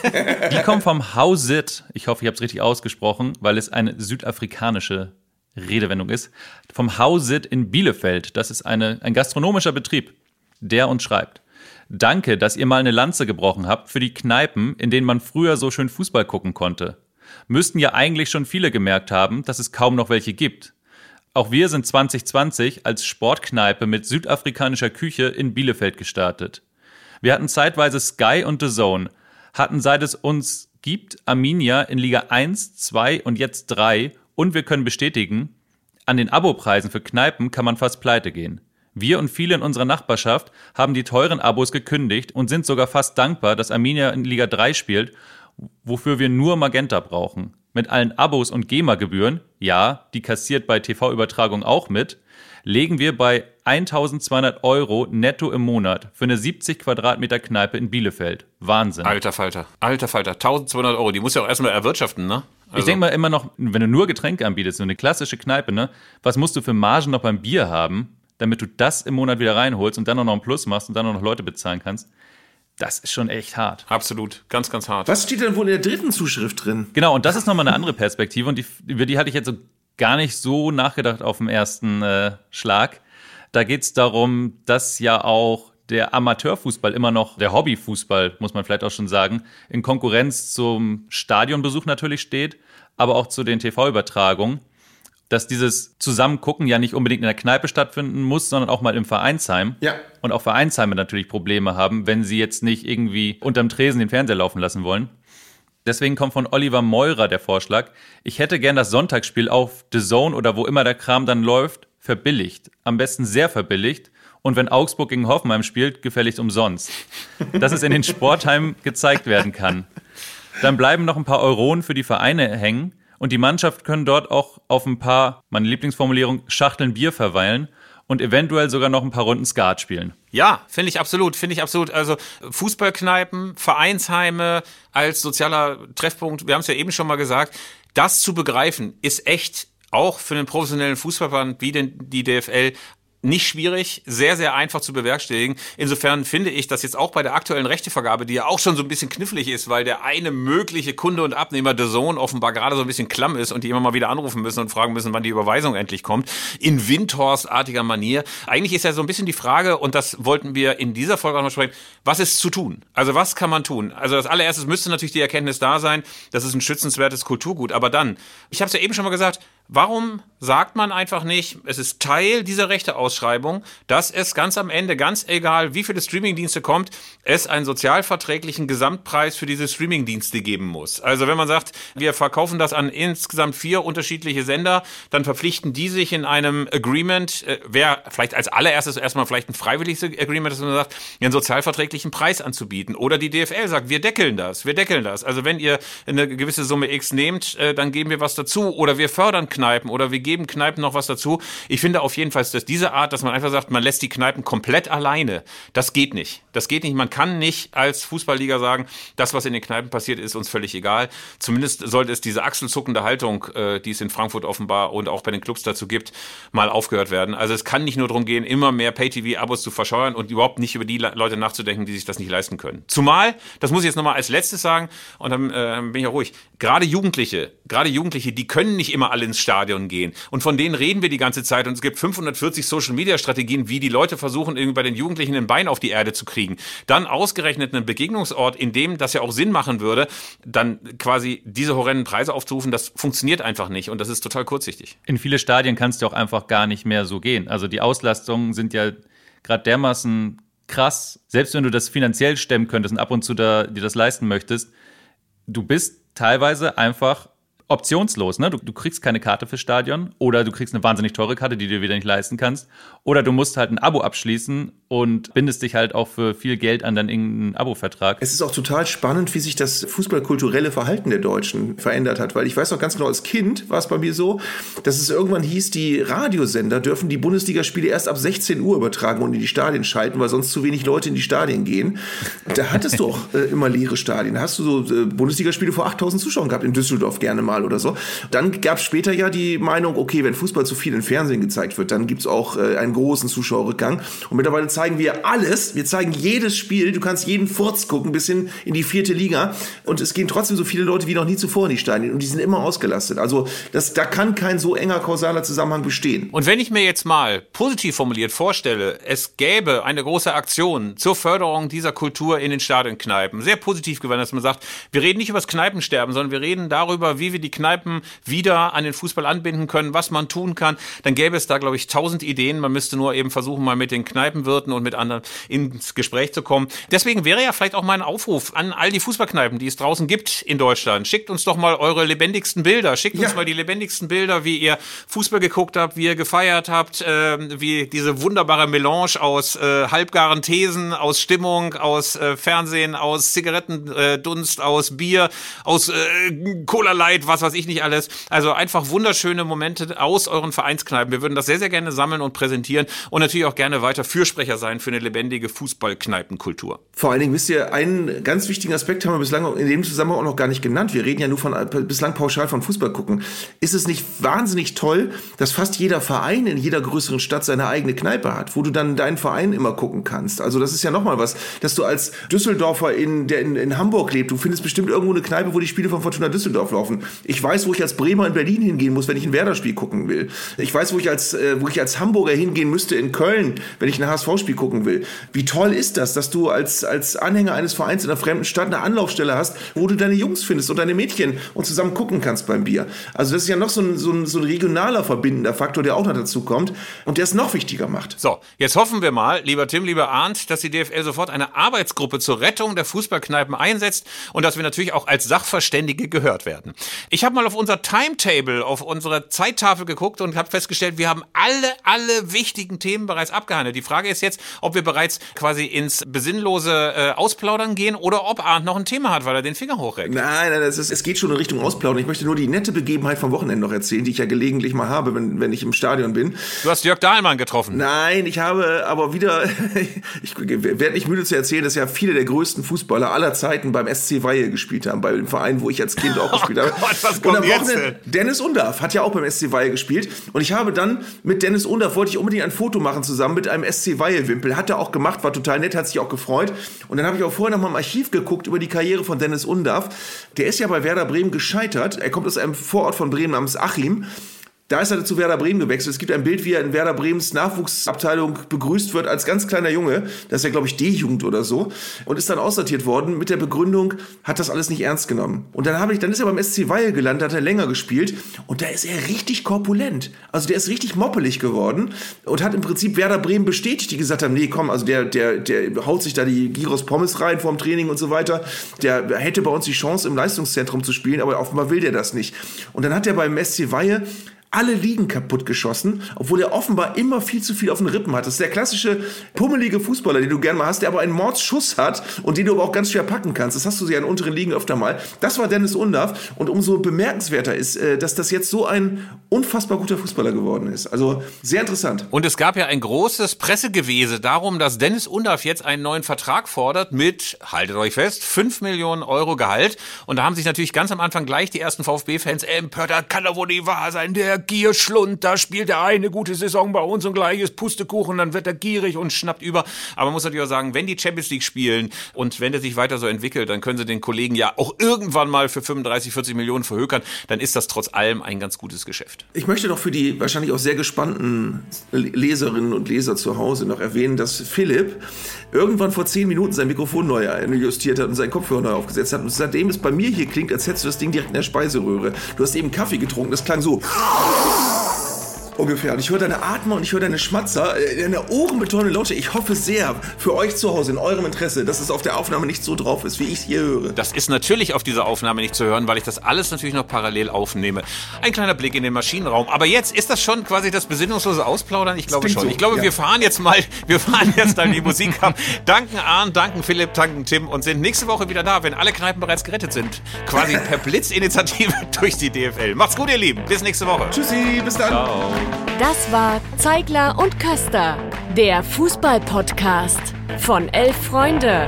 Die kommt vom Hausit. Ich hoffe, ich habe es richtig ausgesprochen, weil es eine südafrikanische Redewendung ist. Vom Hausit in Bielefeld. Das ist ein gastronomischer Betrieb, der uns schreibt: Danke, dass ihr mal eine Lanze gebrochen habt für die Kneipen, in denen man früher so schön Fußball gucken konnte. Müssten ja eigentlich schon viele gemerkt haben, dass es kaum noch welche gibt. Auch wir sind 2020 als Sportkneipe mit südafrikanischer Küche in Bielefeld gestartet. Wir hatten zeitweise Sky und The Zone, hatten seit es uns gibt Arminia in Liga 1, 2 und jetzt 3 und wir können bestätigen, an den Abopreisen für Kneipen kann man fast pleite gehen. Wir und viele in unserer Nachbarschaft haben die teuren Abos gekündigt und sind sogar fast dankbar, dass Arminia in Liga 3 spielt, wofür wir nur Magenta brauchen. Mit allen Abos und GEMA-Gebühren, ja, die kassiert bei TV-Übertragung auch mit, legen wir bei 1.200 € netto im Monat für eine 70 Quadratmeter Kneipe in Bielefeld. Wahnsinn. Alter Falter. 1.200 €, die muss ja auch erstmal erwirtschaften, ne? Also. Ich denke mal immer noch, wenn du nur Getränke anbietest, so eine klassische Kneipe, ne, was musst du für Margen noch beim Bier haben, damit du das im Monat wieder reinholst und dann auch noch einen Plus machst und dann auch noch Leute bezahlen kannst? Das ist schon echt hart. Absolut, ganz, ganz hart. Was steht denn wohl in der dritten Zuschrift drin? Genau, und das ist nochmal eine andere Perspektive und über die hatte ich jetzt so gar nicht so nachgedacht auf den ersten Schlag. Da geht es darum, dass ja auch der Amateurfußball immer noch, der Hobbyfußball, muss man vielleicht auch schon sagen, in Konkurrenz zum Stadionbesuch natürlich steht, aber auch zu den TV-Übertragungen, dass dieses Zusammengucken ja nicht unbedingt in der Kneipe stattfinden muss, sondern auch mal im Vereinsheim. Ja. Und auch Vereinsheime natürlich Probleme haben, wenn sie jetzt nicht irgendwie unterm Tresen den Fernseher laufen lassen wollen. Deswegen kommt von Oliver Meurer der Vorschlag, ich hätte gern das Sonntagsspiel auf The Zone oder wo immer der Kram dann läuft, verbilligt. Am besten sehr verbilligt. Und wenn Augsburg gegen Hoffenheim spielt, gefälligst umsonst. Dass es in den Sportheimen gezeigt werden kann. Dann bleiben noch ein paar Euronen für die Vereine hängen und die Mannschaft können dort auch auf ein paar, meine Lieblingsformulierung, Schachteln Bier verweilen und eventuell sogar noch ein paar Runden Skat spielen. Ja, finde ich absolut. Also Fußballkneipen, Vereinsheime als sozialer Treffpunkt, wir haben es ja eben schon mal gesagt, das zu begreifen ist echt auch für einen professionellen Fußballverband wie die DFL nicht schwierig, sehr, sehr einfach zu bewerkstelligen. Insofern finde ich, dass jetzt auch bei der aktuellen Rechtevergabe, die ja auch schon so ein bisschen knifflig ist, weil der eine mögliche Kunde und Abnehmer The Zone offenbar gerade so ein bisschen klamm ist und die immer mal wieder anrufen müssen und fragen müssen, wann die Überweisung endlich kommt, in Windhorst-artiger Manier. Eigentlich ist ja so ein bisschen die Frage, und das wollten wir in dieser Folge auch noch sprechen, was ist zu tun? Also was kann man tun? Also das allererstes müsste natürlich die Erkenntnis da sein, das ist ein schützenswertes Kulturgut. Aber dann, ich habe es ja eben schon mal gesagt, warum sagt man einfach nicht, es ist Teil dieser Rechteausschreibung, dass es ganz am Ende, ganz egal wie viele Streamingdienste kommt, es einen sozialverträglichen Gesamtpreis für diese Streamingdienste geben muss. Also wenn man sagt, wir verkaufen das an insgesamt 4 unterschiedliche Sender, dann verpflichten die sich in einem Agreement, wäre vielleicht als allererstes erstmal vielleicht ein freiwilliges Agreement, dass man sagt, einen sozialverträglichen Preis anzubieten. Oder die DFL sagt, wir deckeln das. Also wenn ihr eine gewisse Summe X nehmt, dann geben wir was dazu. Oder wir fördern Kneipen oder wir geben Kneipen noch was dazu. Ich finde auf jeden Fall, dass diese Art, dass man einfach sagt, man lässt die Kneipen komplett alleine, das geht nicht. Man kann nicht als Fußballliga sagen, das, was in den Kneipen passiert, ist uns völlig egal. Zumindest sollte es diese achselzuckende Haltung, die es in Frankfurt offenbar und auch bei den Clubs dazu gibt, mal aufgehört werden. Also es kann nicht nur darum gehen, immer mehr Pay-TV-Abos zu verscheuern und überhaupt nicht über die Leute nachzudenken, die sich das nicht leisten können. Zumal, das muss ich jetzt nochmal als letztes sagen, und dann bin ich auch ruhig, gerade Jugendliche, gerade Jugendliche, die können nicht immer alle ins Stadion gehen. Und von denen reden wir die ganze Zeit. Und es gibt 540 Social-Media-Strategien, wie die Leute versuchen, irgendwie bei den Jugendlichen ein Bein auf die Erde zu kriegen. Dann ausgerechnet einen Begegnungsort, in dem das ja auch Sinn machen würde, dann quasi diese horrenden Preise aufzurufen, das funktioniert einfach nicht. Und das ist total kurzsichtig. In viele Stadien kannst du auch einfach gar nicht mehr so gehen. Also die Auslastungen sind ja gerade dermaßen krass. Selbst wenn du das finanziell stemmen könntest und ab und zu dir das leisten möchtest, du bist teilweise einfach optionslos, ne? Du kriegst keine Karte fürs Stadion oder du kriegst eine wahnsinnig teure Karte, die du dir wieder nicht leisten kannst. Oder du musst halt ein Abo abschließen und bindest dich halt auch für viel Geld an dann irgendeinen Abo-Vertrag. Es ist auch total spannend, wie sich das fußballkulturelle Verhalten der Deutschen verändert hat. Weil ich weiß noch ganz genau, als Kind war es bei mir so, dass es irgendwann hieß, die Radiosender dürfen die Bundesligaspiele erst ab 16 Uhr übertragen und in die Stadien schalten, weil sonst zu wenig Leute in die Stadien gehen. Da hattest du auch immer leere Stadien. Da hast du so Bundesligaspiele vor 8.000 Zuschauern gehabt, in Düsseldorf gerne mal oder so. Dann gab es später ja die Meinung, okay, wenn Fußball zu viel im Fernsehen gezeigt wird, dann gibt es auch einen großen Zuschauerrückgang. Und mittlerweile zeigen wir alles. Wir zeigen jedes Spiel. Du kannst jeden Furz gucken, bis hin in die 4. Liga. Und es gehen trotzdem so viele Leute wie noch nie zuvor in die Stadien. Und die sind immer ausgelastet. Also da kann kein so enger kausaler Zusammenhang bestehen. Und wenn ich mir jetzt mal positiv formuliert vorstelle, es gäbe eine große Aktion zur Förderung dieser Kultur in den Stadionkneipen, sehr positiv geworden, dass man sagt, wir reden nicht über das Kneipensterben, sondern wir reden darüber, wie wir die Kneipen wieder an den Fußball anbinden können, was man tun kann, dann gäbe es da, glaube ich, 1000 Ideen. Man müsste nur eben versuchen, mal mit den Kneipenwirten und mit anderen ins Gespräch zu kommen. Deswegen wäre ja vielleicht auch mal ein Aufruf an all die Fußballkneipen, die es draußen gibt in Deutschland. Schickt uns doch mal eure lebendigsten Bilder. Schickt uns mal die lebendigsten Bilder, wie ihr Fußball geguckt habt, wie ihr gefeiert habt, wie diese wunderbare Melange aus halbgaren Thesen, aus Stimmung, aus Fernsehen, aus Zigarettendunst, aus Bier, aus Cola Light, was weiß ich nicht alles. Also einfach wunderschöne Momente aus euren Vereinskneipen. Wir würden das sehr, sehr gerne sammeln und präsentieren und natürlich auch gerne weiter Fürsprecher sein für eine lebendige Fußballkneipenkultur. Vor allen Dingen, wisst ihr, einen ganz wichtigen Aspekt haben wir bislang in dem Zusammenhang auch noch gar nicht genannt. Wir reden ja nur bislang pauschal von Fußball gucken. Ist es nicht wahnsinnig toll, dass fast jeder Verein in jeder größeren Stadt seine eigene Kneipe hat, wo du dann deinen Verein immer gucken kannst? Also das ist ja nochmal was, dass du als Düsseldorfer, der in Hamburg lebt, du findest bestimmt irgendwo eine Kneipe, wo die Spiele von Fortuna Düsseldorf laufen. Ich weiß, wo ich als Bremer in Berlin hingehen muss, wenn ich ein Werder-Spiel gucken will. Ich weiß, wo ich als Hamburger hingehen müsste in Köln, wenn ich ein HSV-Spiel gucken will. Wie toll ist das, dass du als Anhänger eines Vereins in einer fremden Stadt eine Anlaufstelle hast, wo du deine Jungs findest und deine Mädchen und zusammen gucken kannst beim Bier. Also das ist ja noch so ein regionaler verbindender Faktor, der auch noch dazu kommt und der es noch wichtiger macht. So, jetzt hoffen wir mal, lieber Tim, lieber Arndt, dass die DFL sofort eine Arbeitsgruppe zur Rettung der Fußballkneipen einsetzt und dass wir natürlich auch als Sachverständige gehört werden. Ich habe mal auf unser Timetable, auf unsere Zeittafel geguckt und habe festgestellt, wir haben alle wichtigen Themen bereits abgehandelt. Die Frage ist jetzt, ob wir bereits quasi ins besinnlose Ausplaudern gehen oder ob Arndt noch ein Thema hat, weil er den Finger hochreckt. Nein, es geht schon in Richtung Ausplaudern. Ich möchte nur die nette Begebenheit vom Wochenende noch erzählen, die ich ja gelegentlich mal habe, wenn ich im Stadion bin. Du hast Jörg Dahlmann getroffen. Nein, ich habe aber wieder, ich werde nicht müde zu erzählen, dass ja viele der größten Fußballer aller Zeiten beim SC Weihe gespielt haben, bei dem Verein, wo ich als Kind auch gespielt habe. Gott, was kommt jetzt denn? Dennis Undarf hat ja auch beim SC Weihe gespielt und ich habe dann mit Dennis Undarf, wollte ich unbedingt ein Foto machen zusammen mit einem SC Weihe-Wimpel. Hat er auch gemacht, war total nett, hat sich auch gefreut. Und dann habe ich auch vorher noch mal im Archiv geguckt über die Karriere von Dennis Undarf. Der ist ja bei Werder Bremen gescheitert. Er kommt aus einem Vorort von Bremen namens Achim. Da ist er zu Werder Bremen gewechselt. Es gibt ein Bild, wie er in Werder Bremens Nachwuchsabteilung begrüßt wird als ganz kleiner Junge. Das ist ja, glaube ich, D-Jugend oder so. Und ist dann aussortiert worden mit der Begründung, hat das alles nicht ernst genommen. Und dann ist er beim SC Weihe gelandet, hat er länger gespielt. Und da ist er richtig korpulent. Also der ist richtig moppelig geworden und hat im Prinzip Werder Bremen bestätigt, die gesagt haben, nee, komm, also der haut sich da die Gyros Pommes rein vorm Training und so weiter. Der hätte bei uns die Chance, im Leistungszentrum zu spielen, aber offenbar will der das nicht. Und dann hat er beim SC Weihe alle Ligen kaputt geschossen, obwohl er offenbar immer viel zu viel auf den Rippen hat. Das ist der klassische pummelige Fußballer, den du gerne mal hast, der aber einen Mordsschuss hat und den du aber auch ganz schwer packen kannst. Das hast du ja in unteren Ligen öfter mal. Das war Dennis Undarf und umso bemerkenswerter ist, dass das jetzt so ein unfassbar guter Fußballer geworden ist. Also sehr interessant. Und es gab ja ein großes Pressegewese darum, dass Dennis Undarf jetzt einen neuen Vertrag fordert mit, haltet euch fest, 5 Millionen Euro Gehalt. Und da haben sich natürlich ganz am Anfang gleich die ersten VfB-Fans empört, das kann doch wohl nicht wahr sein, der Gierschlund, da spielt der eine gute Saison bei uns und gleich ist Pustekuchen, dann wird er gierig und schnappt über. Aber man muss natürlich auch sagen, wenn die Champions League spielen und wenn der sich weiter so entwickelt, dann können sie den Kollegen ja auch irgendwann mal für 35, 40 Millionen verhökern, dann ist das trotz allem ein ganz gutes Geschäft. Ich möchte doch für die wahrscheinlich auch sehr gespannten Leserinnen und Leser zu Hause noch erwähnen, dass Philipp irgendwann vor 10 Minuten sein Mikrofon neu justiert hat und seinen Kopfhörer neu aufgesetzt hat. Und seitdem es bei mir hier klingt, als hättest du das Ding direkt in der Speiseröhre. Du hast eben Kaffee getrunken, das klang so ungefähr. Und ich höre deine Atmer und ich höre deine Schmatzer, deine ohrenbetonende Laute. Ich hoffe sehr für euch zu Hause, in eurem Interesse, dass es auf der Aufnahme nicht so drauf ist, wie ich es hier höre. Das ist natürlich auf dieser Aufnahme nicht zu hören, weil ich das alles natürlich noch parallel aufnehme. Ein kleiner Blick in den Maschinenraum. Aber jetzt ist das schon quasi das besinnungslose Ausplaudern? Ich glaube schon. So, ich glaube, ja. Wir fahren jetzt dann die Musik ab. Danken Arndt, danken Philipp, danken Tim und sind nächste Woche wieder da, wenn alle Kneipen bereits gerettet sind. Quasi per Blitzinitiative durch die DFL. Macht's gut, ihr Lieben. Bis nächste Woche. Tschüssi, bis dann. Ciao. Das war Zeigler und Köster, der Fußball-Podcast von 11 Freunde.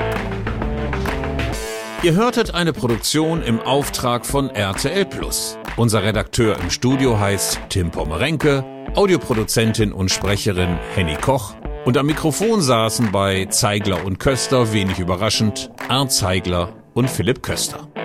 Ihr hörtet eine Produktion im Auftrag von RTL+. Unser Redakteur im Studio heißt Tim Pommerenke, Audioproduzentin und Sprecherin Henny Koch und am Mikrofon saßen bei Zeigler und Köster, wenig überraschend, Arndt Zeigler und Philipp Köster.